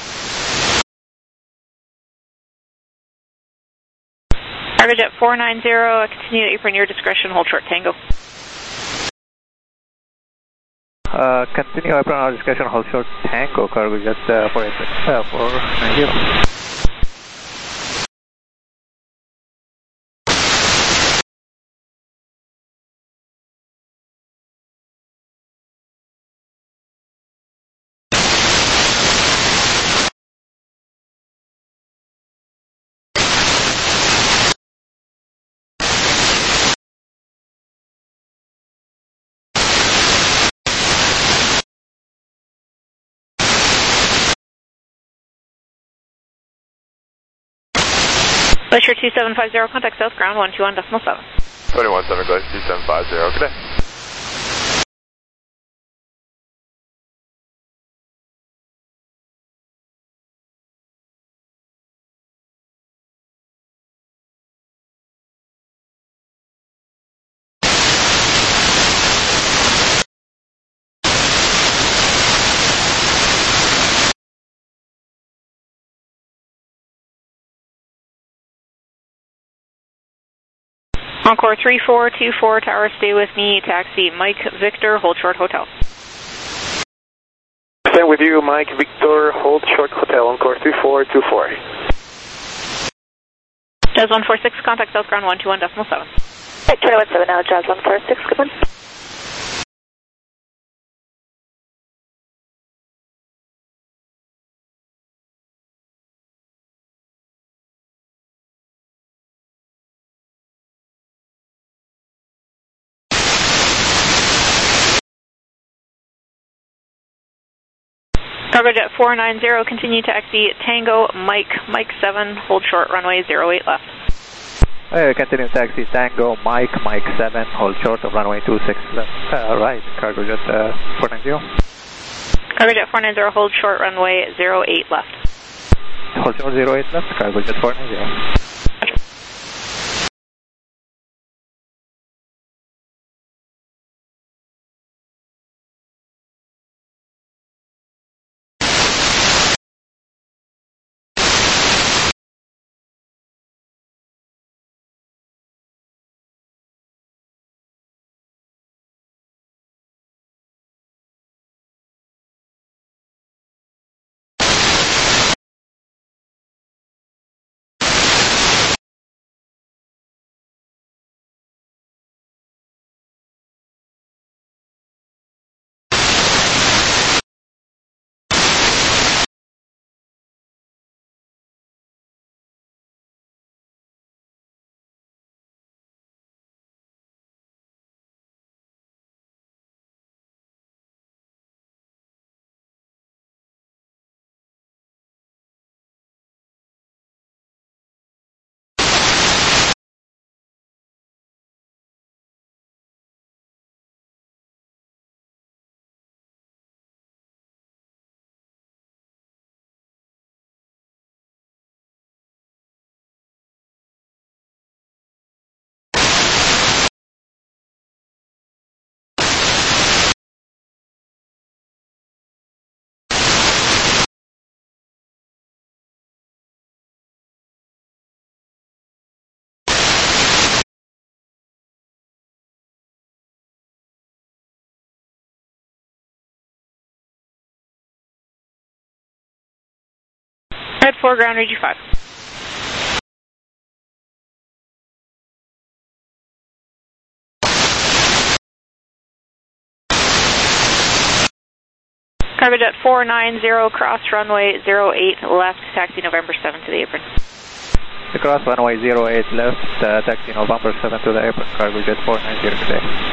Cargo Jet 490, continue apron, your discretion, hold short, Tango. Continue apron, our discretion, hold short, Tango, Cargo Jet 490. Glacier 2750, contact south ground 121.7. 217 Glacier 2750, good day. Encore 3424, tower, stay with me, taxi, Mike, Victor, hold short, hotel. Stand with you, Mike, Victor, hold short, hotel, Encore 3424. Jazz 146, contact south ground 121.7. Right, 217 now, Jazz 146, good one. Cargo Jet 490, continue taxi, Tango, Mike, Mike 7, hold short, runway 08 left. Continue taxi, Tango, Mike 7, hold short of runway 26 left. Right, Cargo Jet 490. Cargo Jet 490, hold short, runway 08 left. Hold short 08 left, Cargo Jet 490. Red 4, ground, Regi 5. Cargo Jet 490, cross runway 08 left, taxi November 7 to the apron. Cross runway 08 left, taxi November 7 to the apron, Cargo Jet 490 today.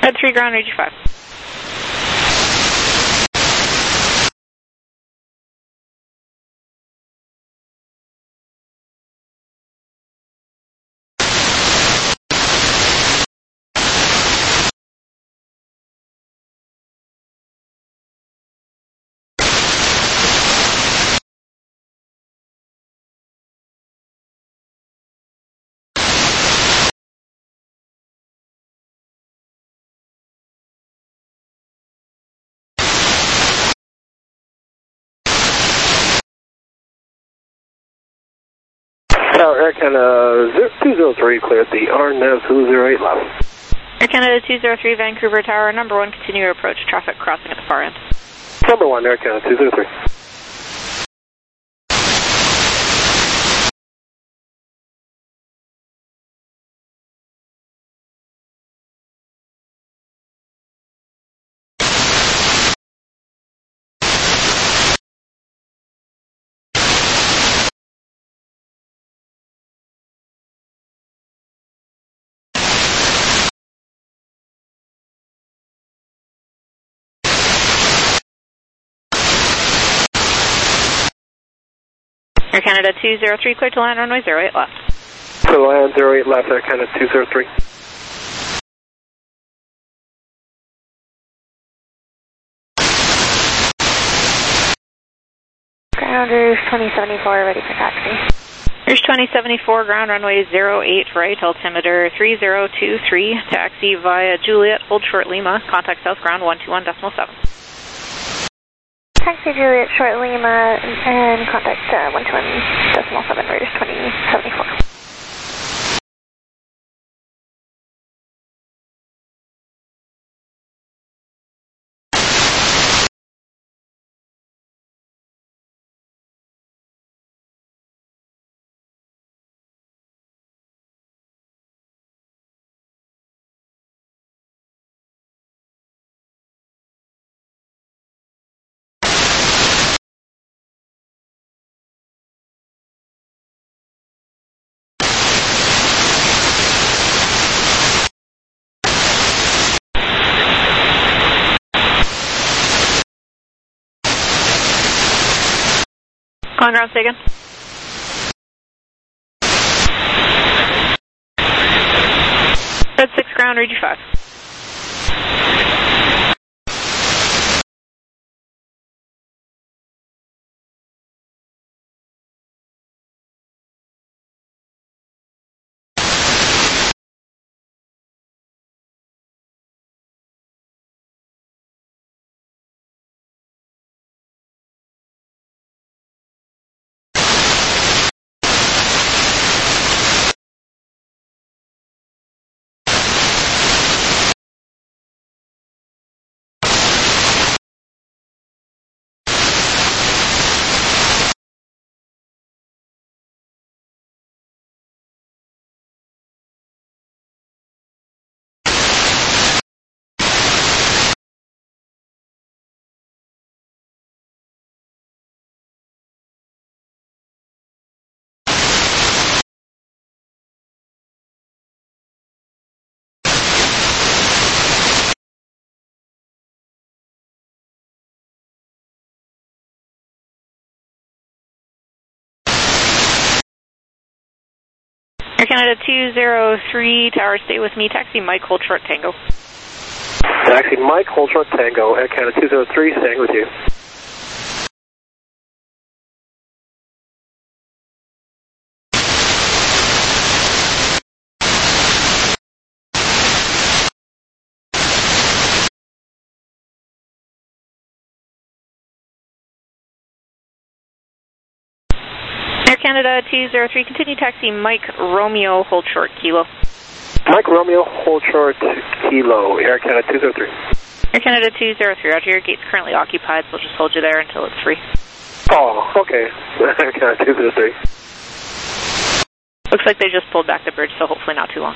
Head 3 ground, reach 5. Tower Air Canada 203, clear at the RNAV 208 left. Air Canada 203, Vancouver Tower, number 1, continue your approach, traffic crossing at the far end. Number 1, Air Canada 203. Air Canada 203, clear to land runway 08 left. To land 08 left, Air Canada 203. Ground Rouge 2074, ready for taxi. Rouge 2074, ground runway 08 right, altimeter 3023, taxi via Juliet, hold short Lima, contact south ground 121.7. Taxi Juliet, short Lima, and contact 121.7, Rouge 2074. On ground, stay again. Red 6 ground, read you 5. Air Canada 203, tower, stay with me. Taxi Mike, hold short Tango. Taxi Mike, hold short Tango. Air Canada 203, staying with you. Air Canada 203, continue taxi Mike Romeo, hold short Kilo. Mike Romeo, hold short Kilo, Air Canada 203. Air Canada 203, roger, your gate's currently occupied, so we'll just hold you there until it's free. Oh, okay. Air Canada 203. Looks like they just pulled back the bridge, so hopefully not too long.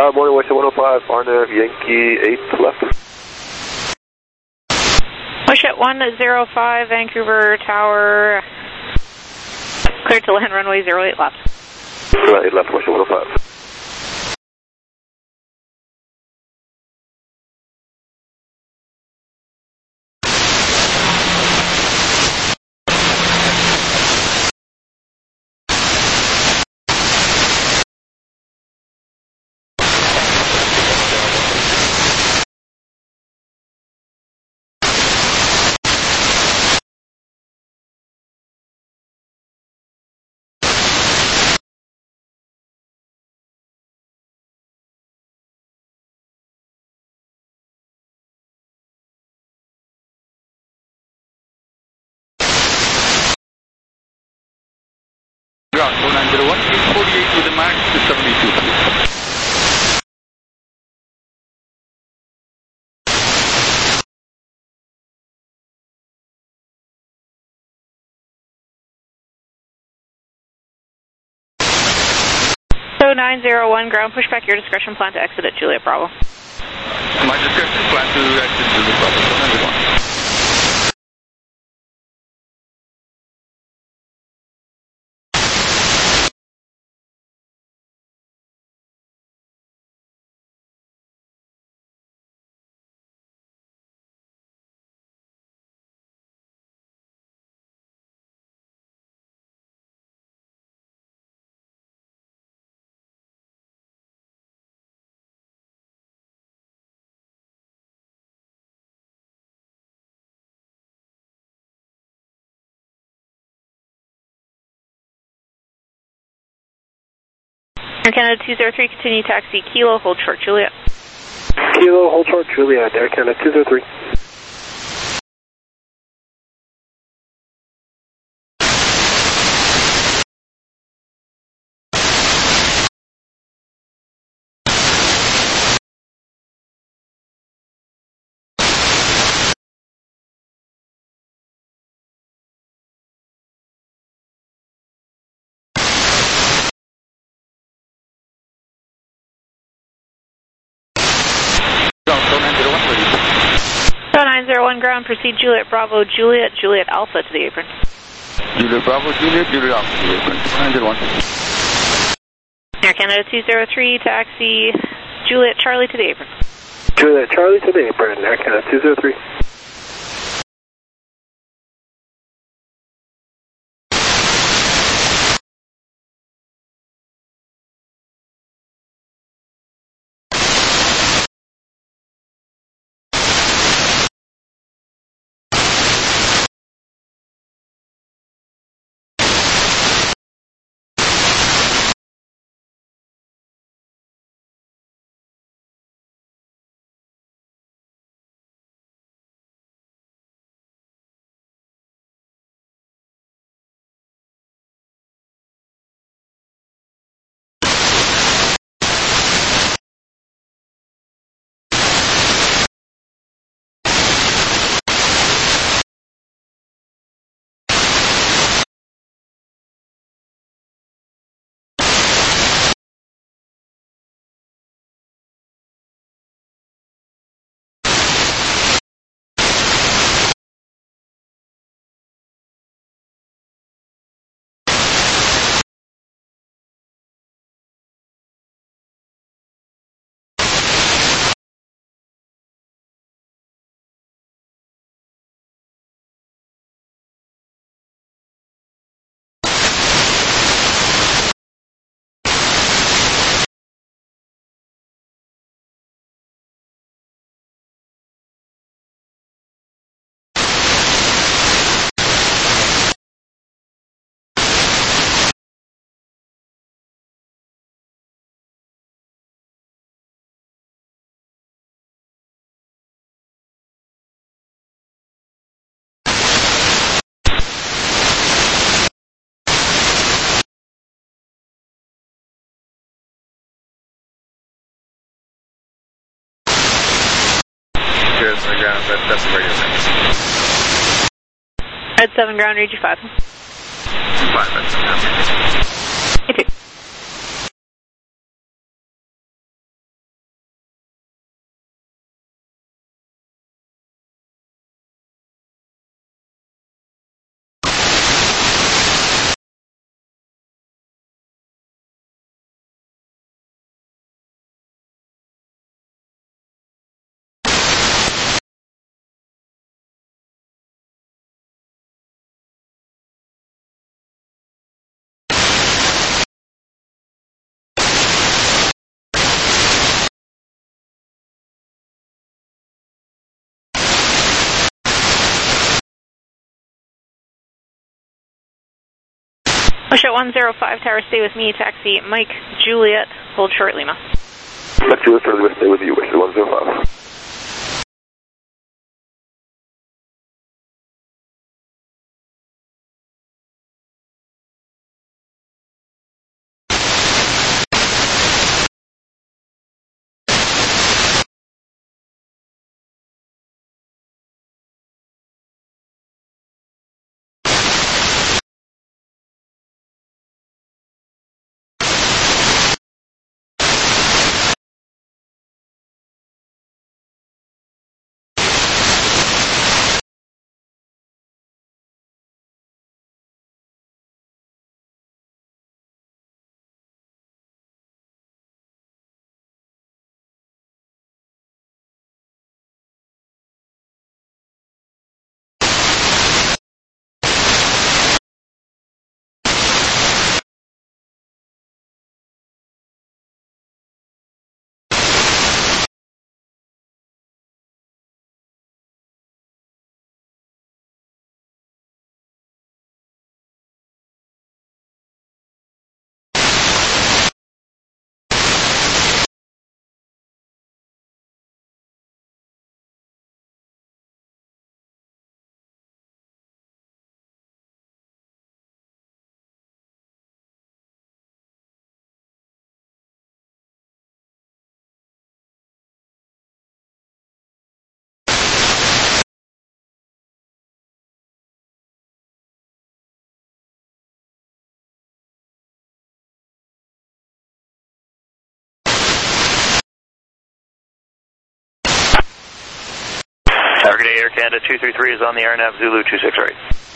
Morning, West 105, RNAV Yankee 8 left. Wishlet 105, Vancouver Tower. Clear to land runway 08 left. 08 left, West 105. Ground 4901, 848 with a max to 72 feet. So 901, ground pushback, your discretion, plan to exit at Juliet Bravo. My discretion, plan to exit Juliet Bravo 491. Air Canada 203, continue taxi Kilo, hold short Juliet. Kilo, hold short Juliet, Air Canada 203. So 901, ground, proceed Juliet Bravo, Juliet, Juliet Alpha to the apron. Juliet Bravo, Juliet, Juliet Alpha to the apron, 901. Air Canada 203, taxi Juliet Charlie to the apron. Juliet Charlie to the apron, Air Canada 203. Here's the ground, that's the radio service. Red 7 ground, read you 5. 5, Red 7 ground. You too. Bushot 105, tower, stay with me, taxi Mike Juliet, hold short Lima. Mike Juliet, stay with you, Bushot 105. Target Air Canada 233 is on the RNAV Zulu 26 right.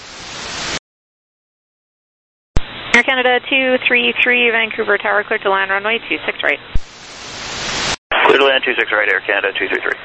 Air Canada 233, Vancouver Tower, clear to land runway 26 right. Clear to land 26 right, Air Canada 233.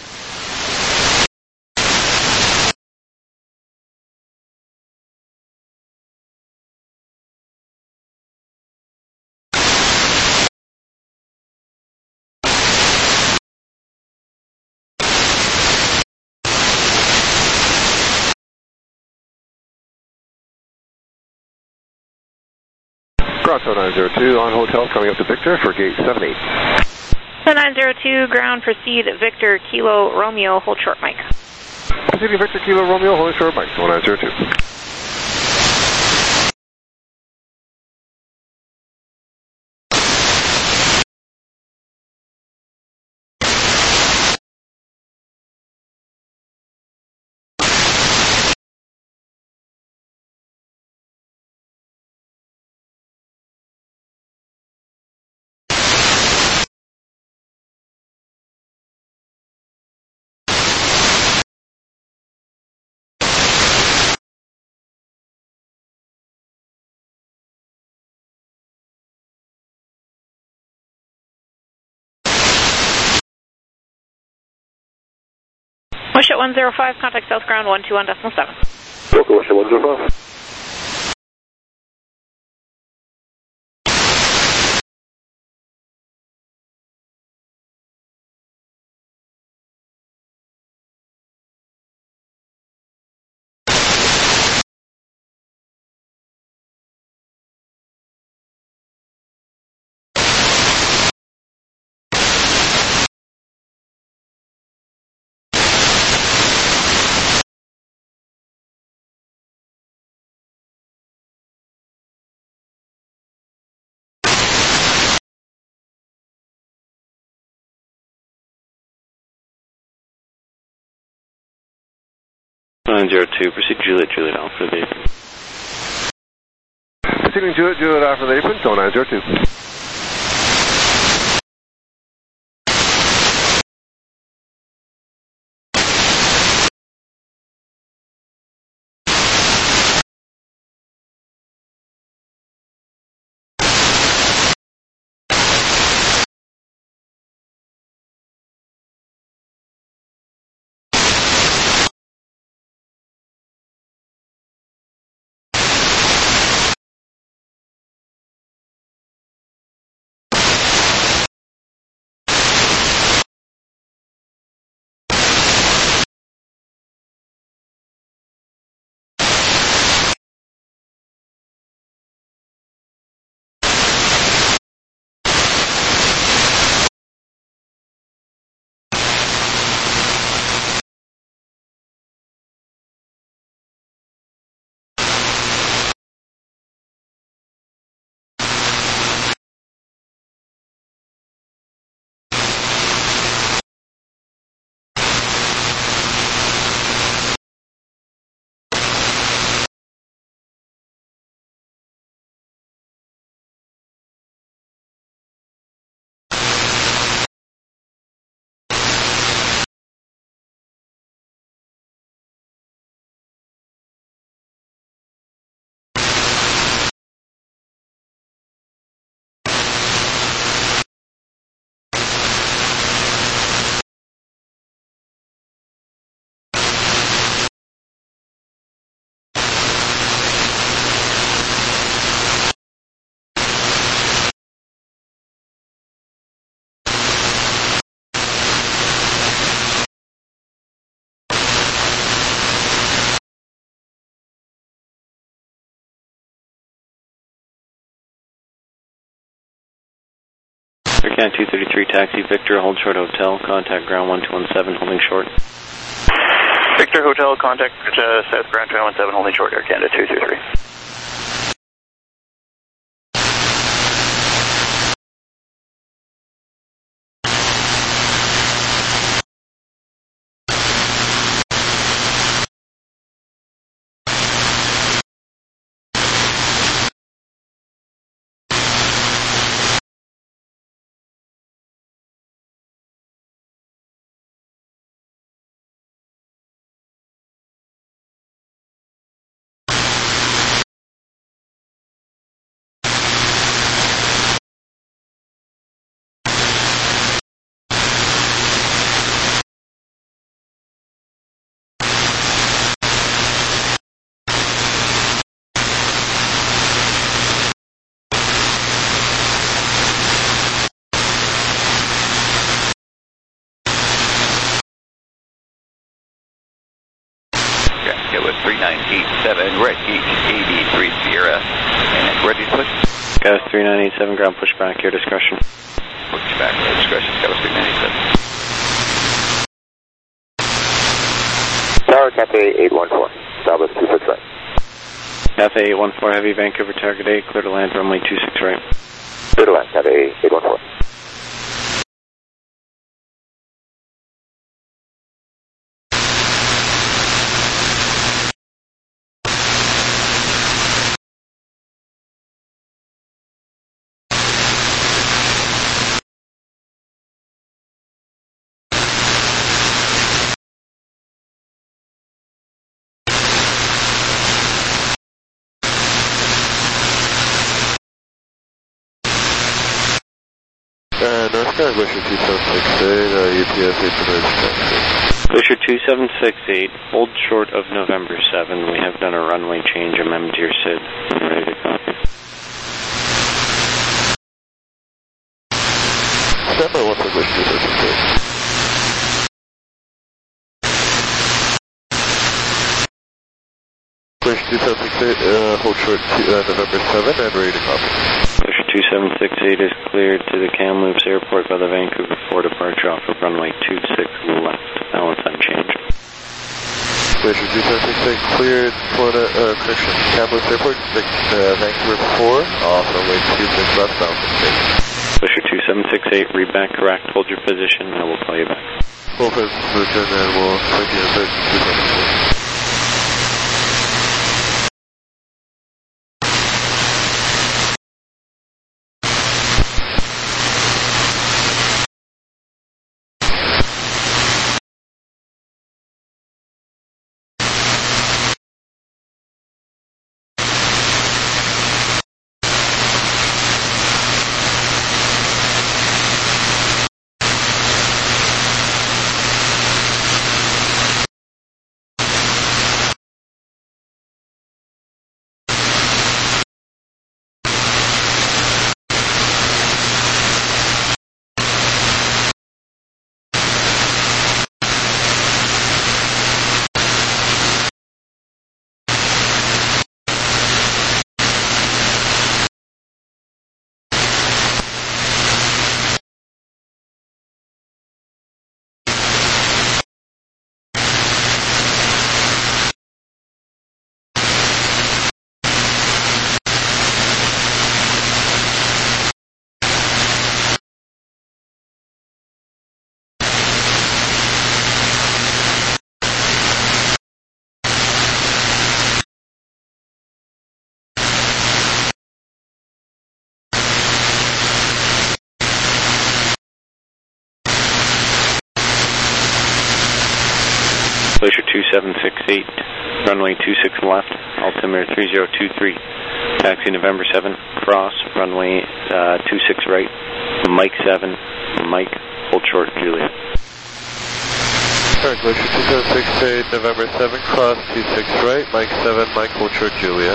Bronco 902 on hotel coming up to Victor for gate 78. 902, ground, proceed Victor Kilo Romeo, hold short Mike. Proceeding Victor Kilo Romeo, hold short Mike, 902. Bushot 105, contact south ground 121.7. Local Bushot 105. Proceed Juliet Alpha the apron. Proceeding Juliet Alpha the apron, 902. Air Canada 233, taxi Victor, hold short hotel, contact ground 1217, holding short. Victor Hotel, contact South Ground 217, holding short, Air Canada 233. It was 3987, right, 83 Sierra, and ready to push. Gas 3987, ground pushback, your discretion. Pushback, your discretion, Gas 3987. Tower, Cafe 814, Southwest 26 right. Cafe 814, heavy Vancouver target 8, clear to land, runway 26 right. Clear to land, Cafe 814. North Sky, Glacier 2768, UPS 8 Glacier 2768, hold short of November 7. We have done a runway change, amendment to your SID. I'm ready to copy. Stand by 1 for Glacier 2768. Glacier 2768, hold short November 7 and ready to copy. Glacier 2768 is cleared to the Kamloops Airport by the Vancouver 4 departure off of runway 26 left. Balance unchanged. Glacier 2768 cleared Florida, correction, Kamloops Airport, Vancouver 4 off runway 26 left, balance unchanged. Glacier 2768, read back correct, hold your position, and we'll call you back. Hold position and we'll take you in 2 seconds. Glacier 2768, runway 26 left, altimeter 3023, taxi November 7, cross, runway 26 right, Mike 7, Mike, hold short, Juliet. Alright, Glacier 2768, November 7, cross, 26 right, Mike 7, Mike, hold short, Juliet.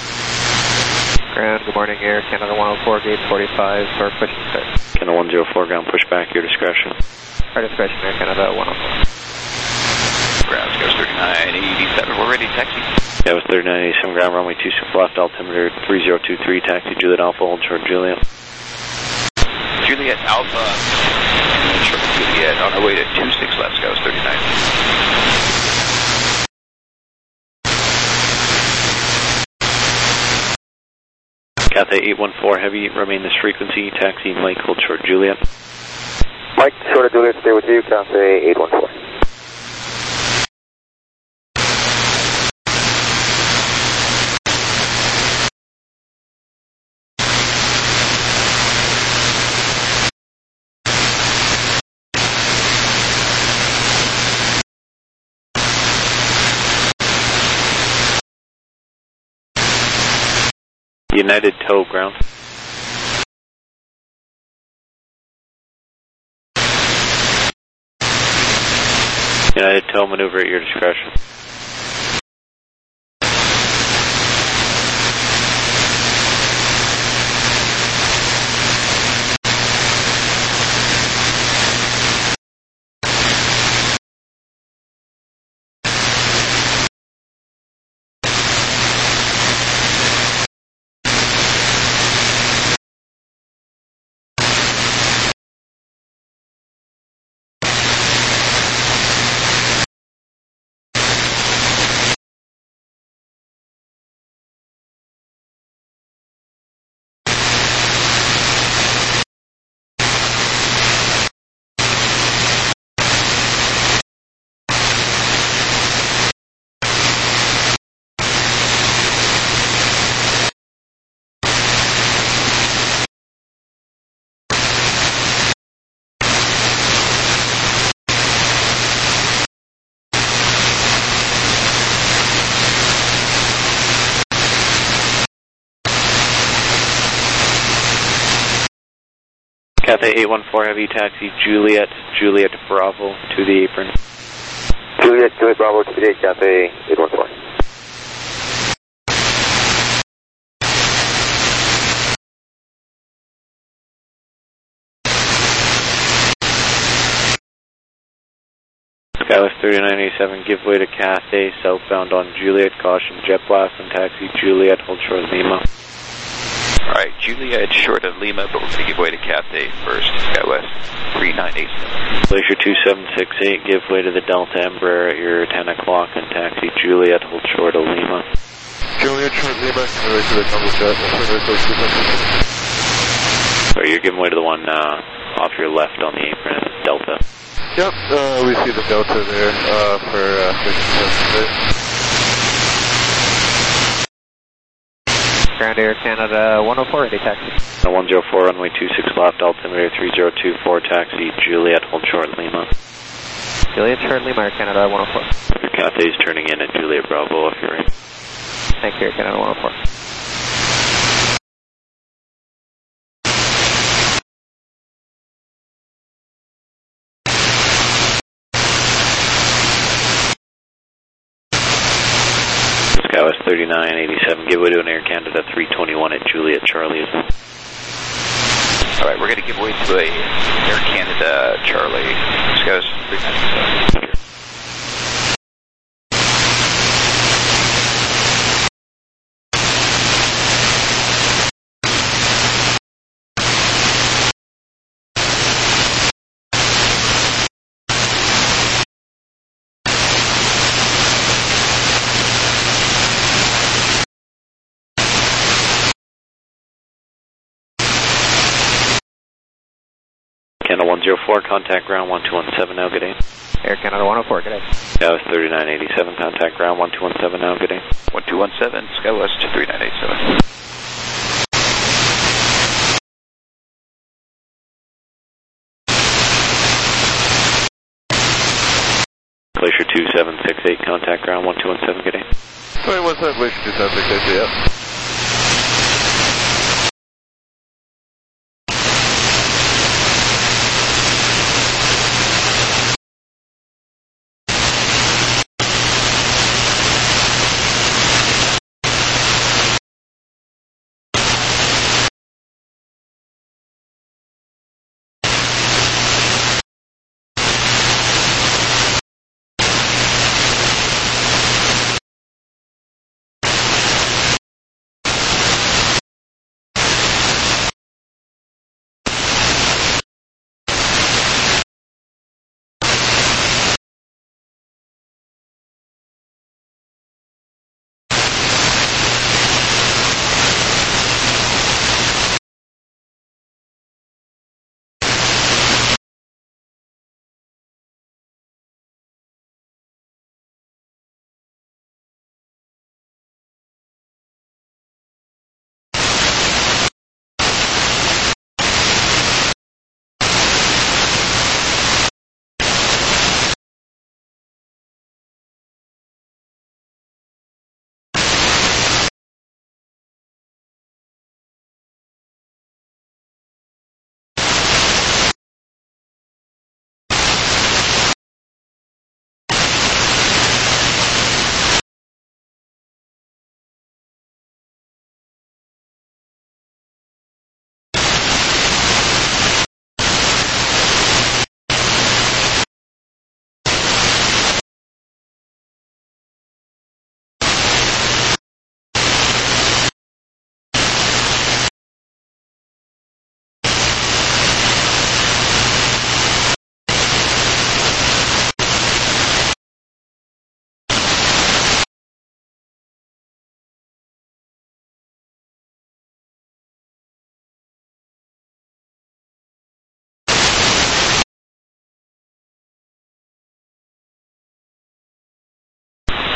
Ground, good morning, Air Canada 104, gate 45, start pushing start. Canada 104, ground pushback, your discretion. Our discretion, Air Canada 104. Ground, goes 3987, we're ready, taxi. That was 3987, ground runway 26 left, altimeter 3023, taxi Juliet Alpha, hold short Juliet. Juliet Alpha, and Charlie Juliet on our way to 26 left, Skywas 39. Cathay 814 Heavy, remain this frequency, taxi Mike, hold short Juliet. Mike, short of Juliet, stay with you, Cathay 814. United tow ground. United tow maneuver at your discretion. Cathay 814 Heavy, taxi Juliet Bravo to the apron. Juliet Bravo to the gate, Cathay 814. Skywas 3987, give way to Cathay, southbound on Juliet, caution jet blast and taxi Juliet, hold short of Lima. Alright, Juliet short of Lima, but we're going to give way to Cathay first, Skywas 3987. Glacier 2768, give way to the Delta Embraer at your 10 o'clock and taxi Juliet, hold short of Lima. Juliet short Lima, right to the double jet, So you're giving way to the one off your left on the apron, Delta. Yep, we see the Delta there for 57. Ground Air Canada 104, ready taxi. 104, runway 26 left, altimeter 3024, taxi Juliet, hold short Lima. Juliet short Lima, Air Canada 104. Your Cathay's turning in at Juliet Bravo if you're in. Thank you, Air Canada 104. Skywas 3987, give way to an Air Canada 321 at Juliet Charlie. Alright, we're going to give way to a Air Canada Charlie. Skywas 3987. Canada 104, contact ground 1217 now, good day. Air Canada 104, good day. Skywas 3987, contact ground 1217 now, good day. 1217, Skywas 3987. Glacier 2768, contact ground 1217, good day. 2117, Glacier 2768, yep.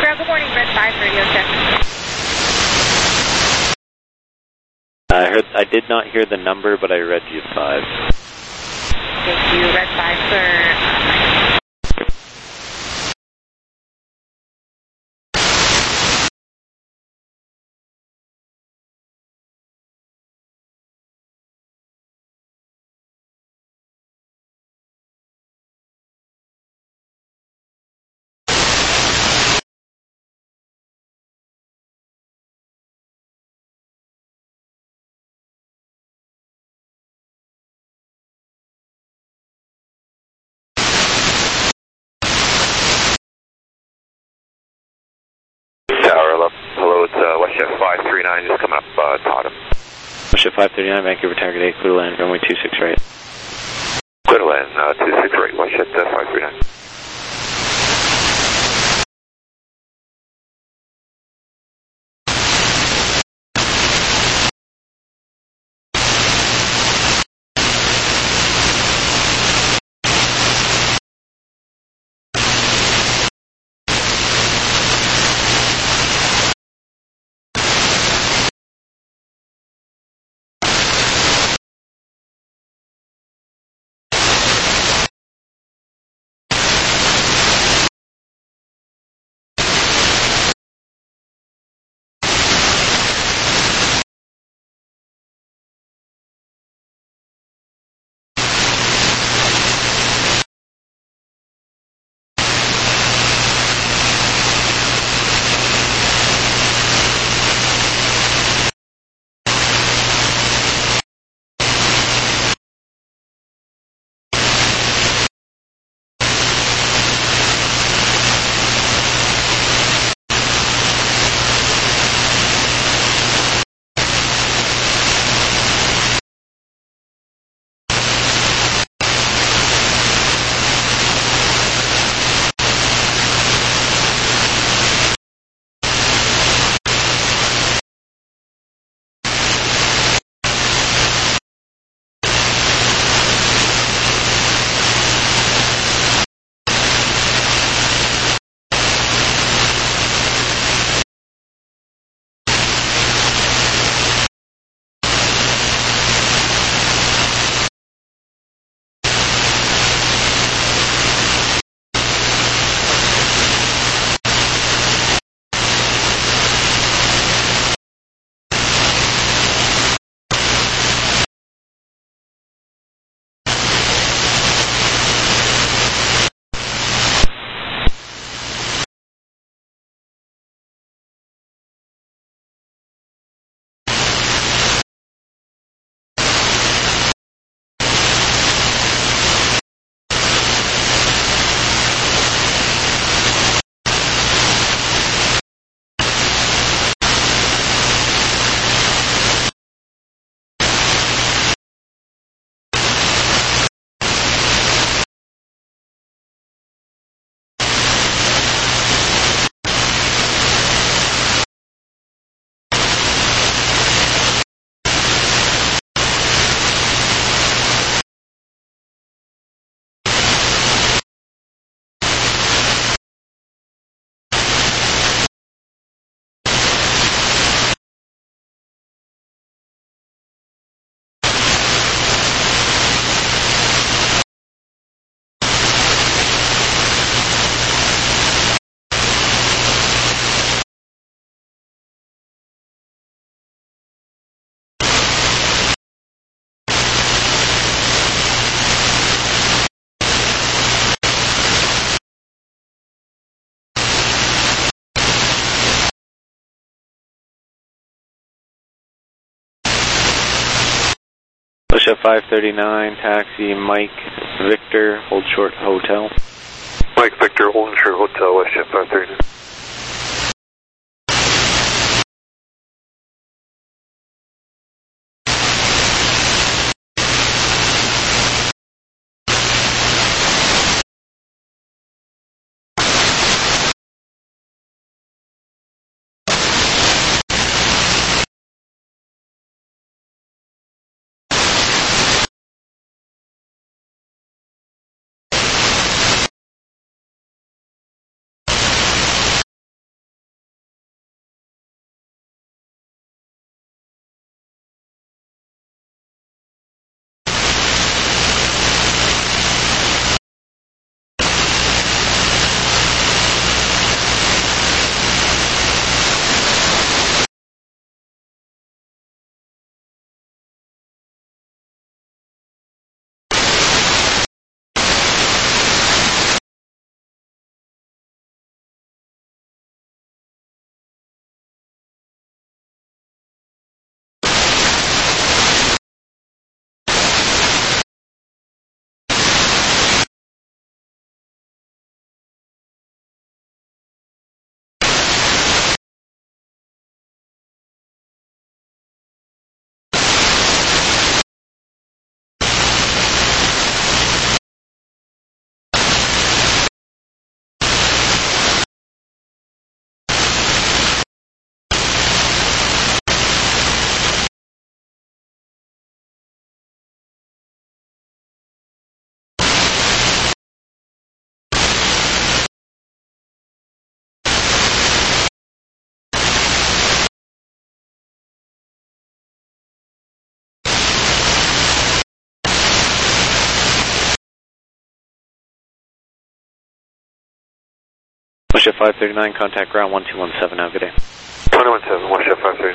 Ground, good morning, Red 5 radio check. I did not hear the number, but I read you 5. Thank you, Red 5, sir. Hello, it's WestJet 539, just coming up Tottenham. WestJet 539, Vancouver Target 8, clear to land, runway 26 right. Clear to land, 26 right, WestJet 539. WestJet 539, taxi Mike Victor, hold short hotel. Mike Victor, hold short hotel, WestJet 539. Westjet 539, contact ground 1217, have a good day. 217, Westjet 539.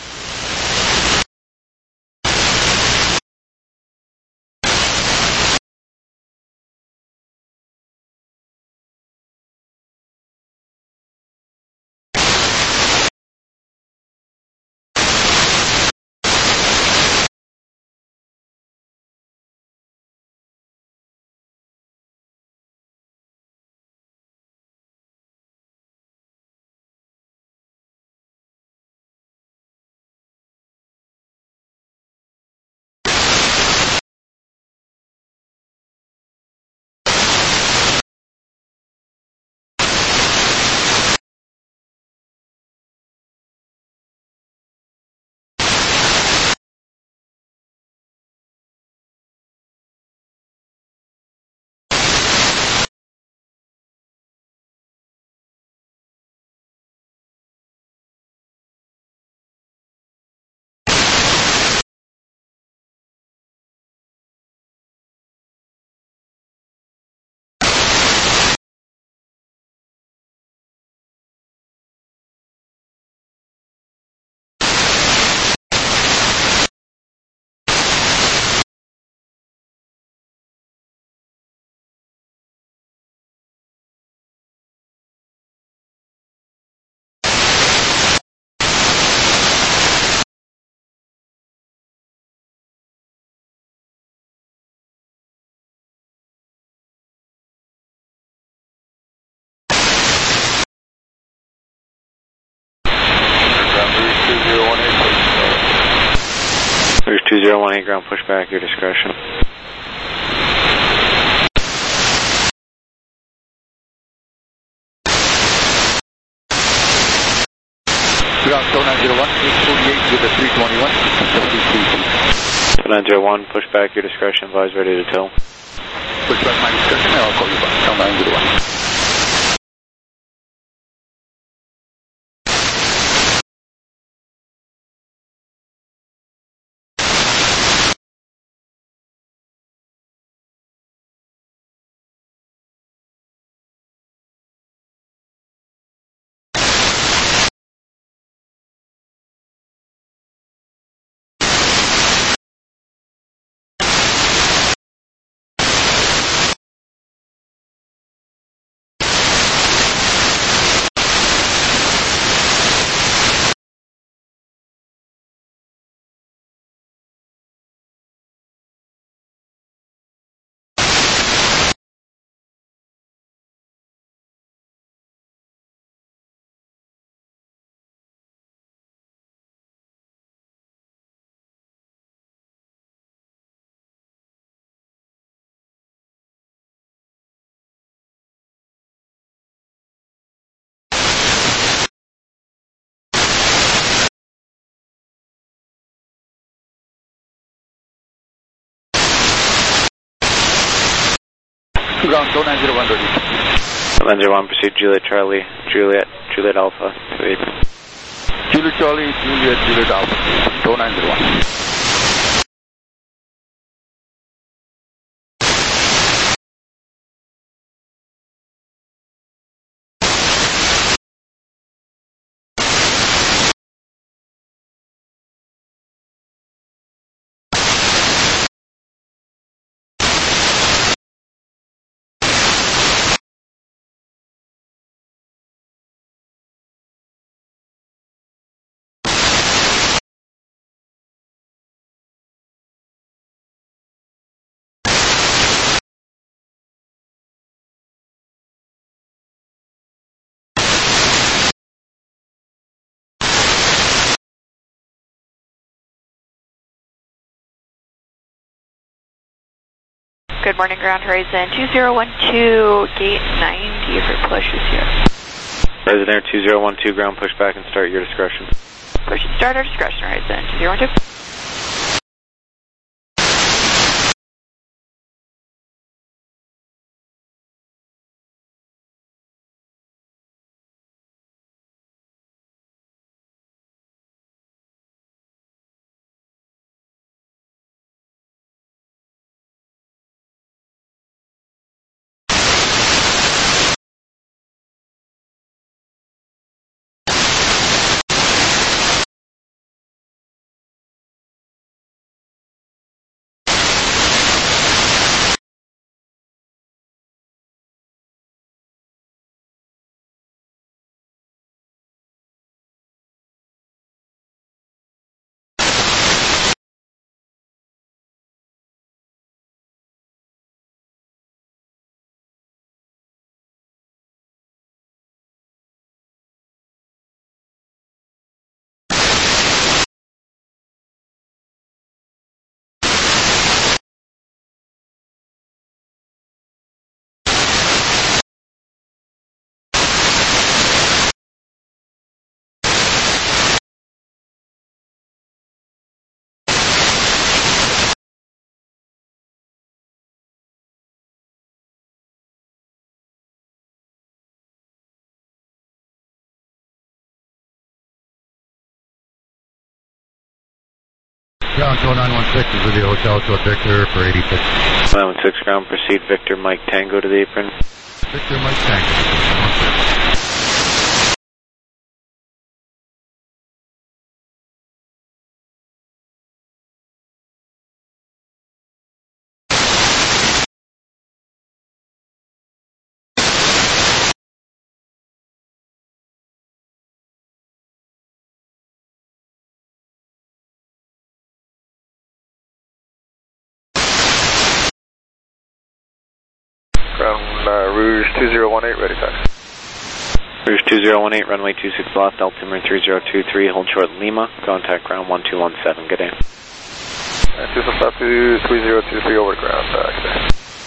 There's 2018 ground pushback, your discretion. Ground 0901, 848 with a 321, 73 feet. 901, pushback, your discretion, advise ready to tow. Pushback my discretion, I'll call you back. 901. Ground 901 ready. 901, proceed Juliet Charlie, Juliet Alpha, 28. Juliet Charlie, Juliet Alpha, 901. Good morning, Ground Horizon 2012, gate 90 for push is here. Horizon Air 2012, ground pushback and start your discretion. Push and start our discretion, Horizon 2012. Ground 916 is with you, Hotel Short Victor for 86. 916 ground, proceed Victor Mike Tango to the apron. Victor Mike Tango. Ground Rouge 2018, ready taxi. Rouge 2018, runway 26 left, altimeter 3023, hold short Lima, contact ground 1217, good day. 26 left to 3023 over ground, good day.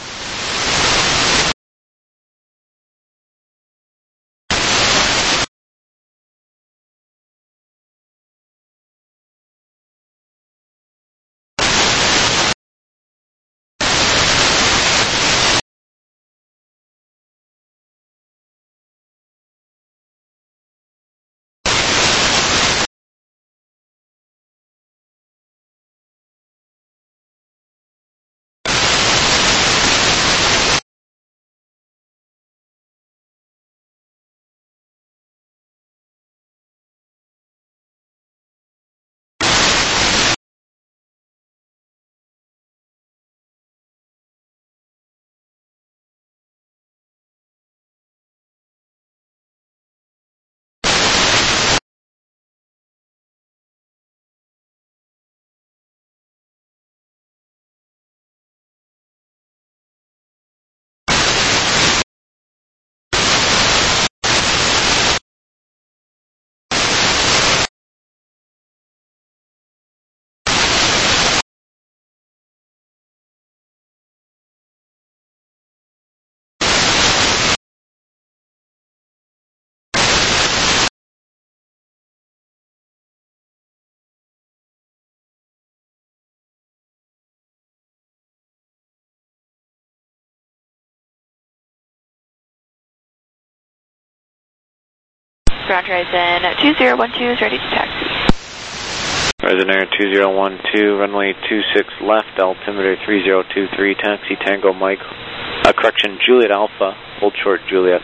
Ground Horizon 2012 is ready to taxi. Horizon Air 2012, runway 26 left, altimeter 3023, taxi Tango Mike, Juliet Alpha, hold short Juliet.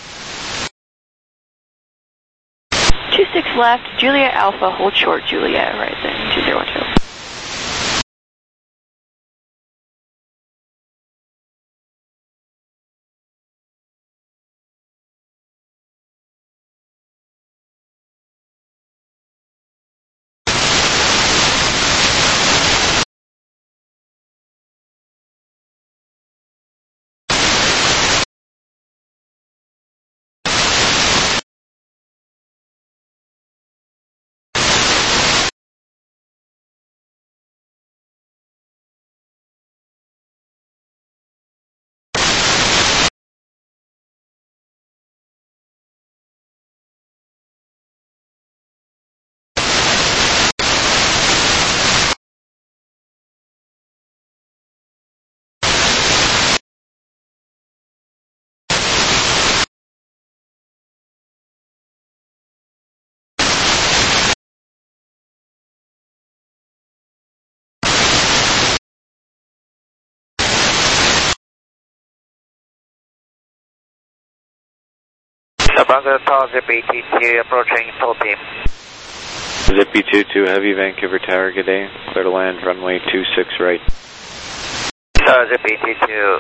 26 left, Juliet Alpha, hold short Juliet, Horizon 2012. Bravo Tower, ZP22 approaching full team. ZP22 Heavy, Vancouver Tower, good day. Clear to land, runway 26 right. Tower ZP22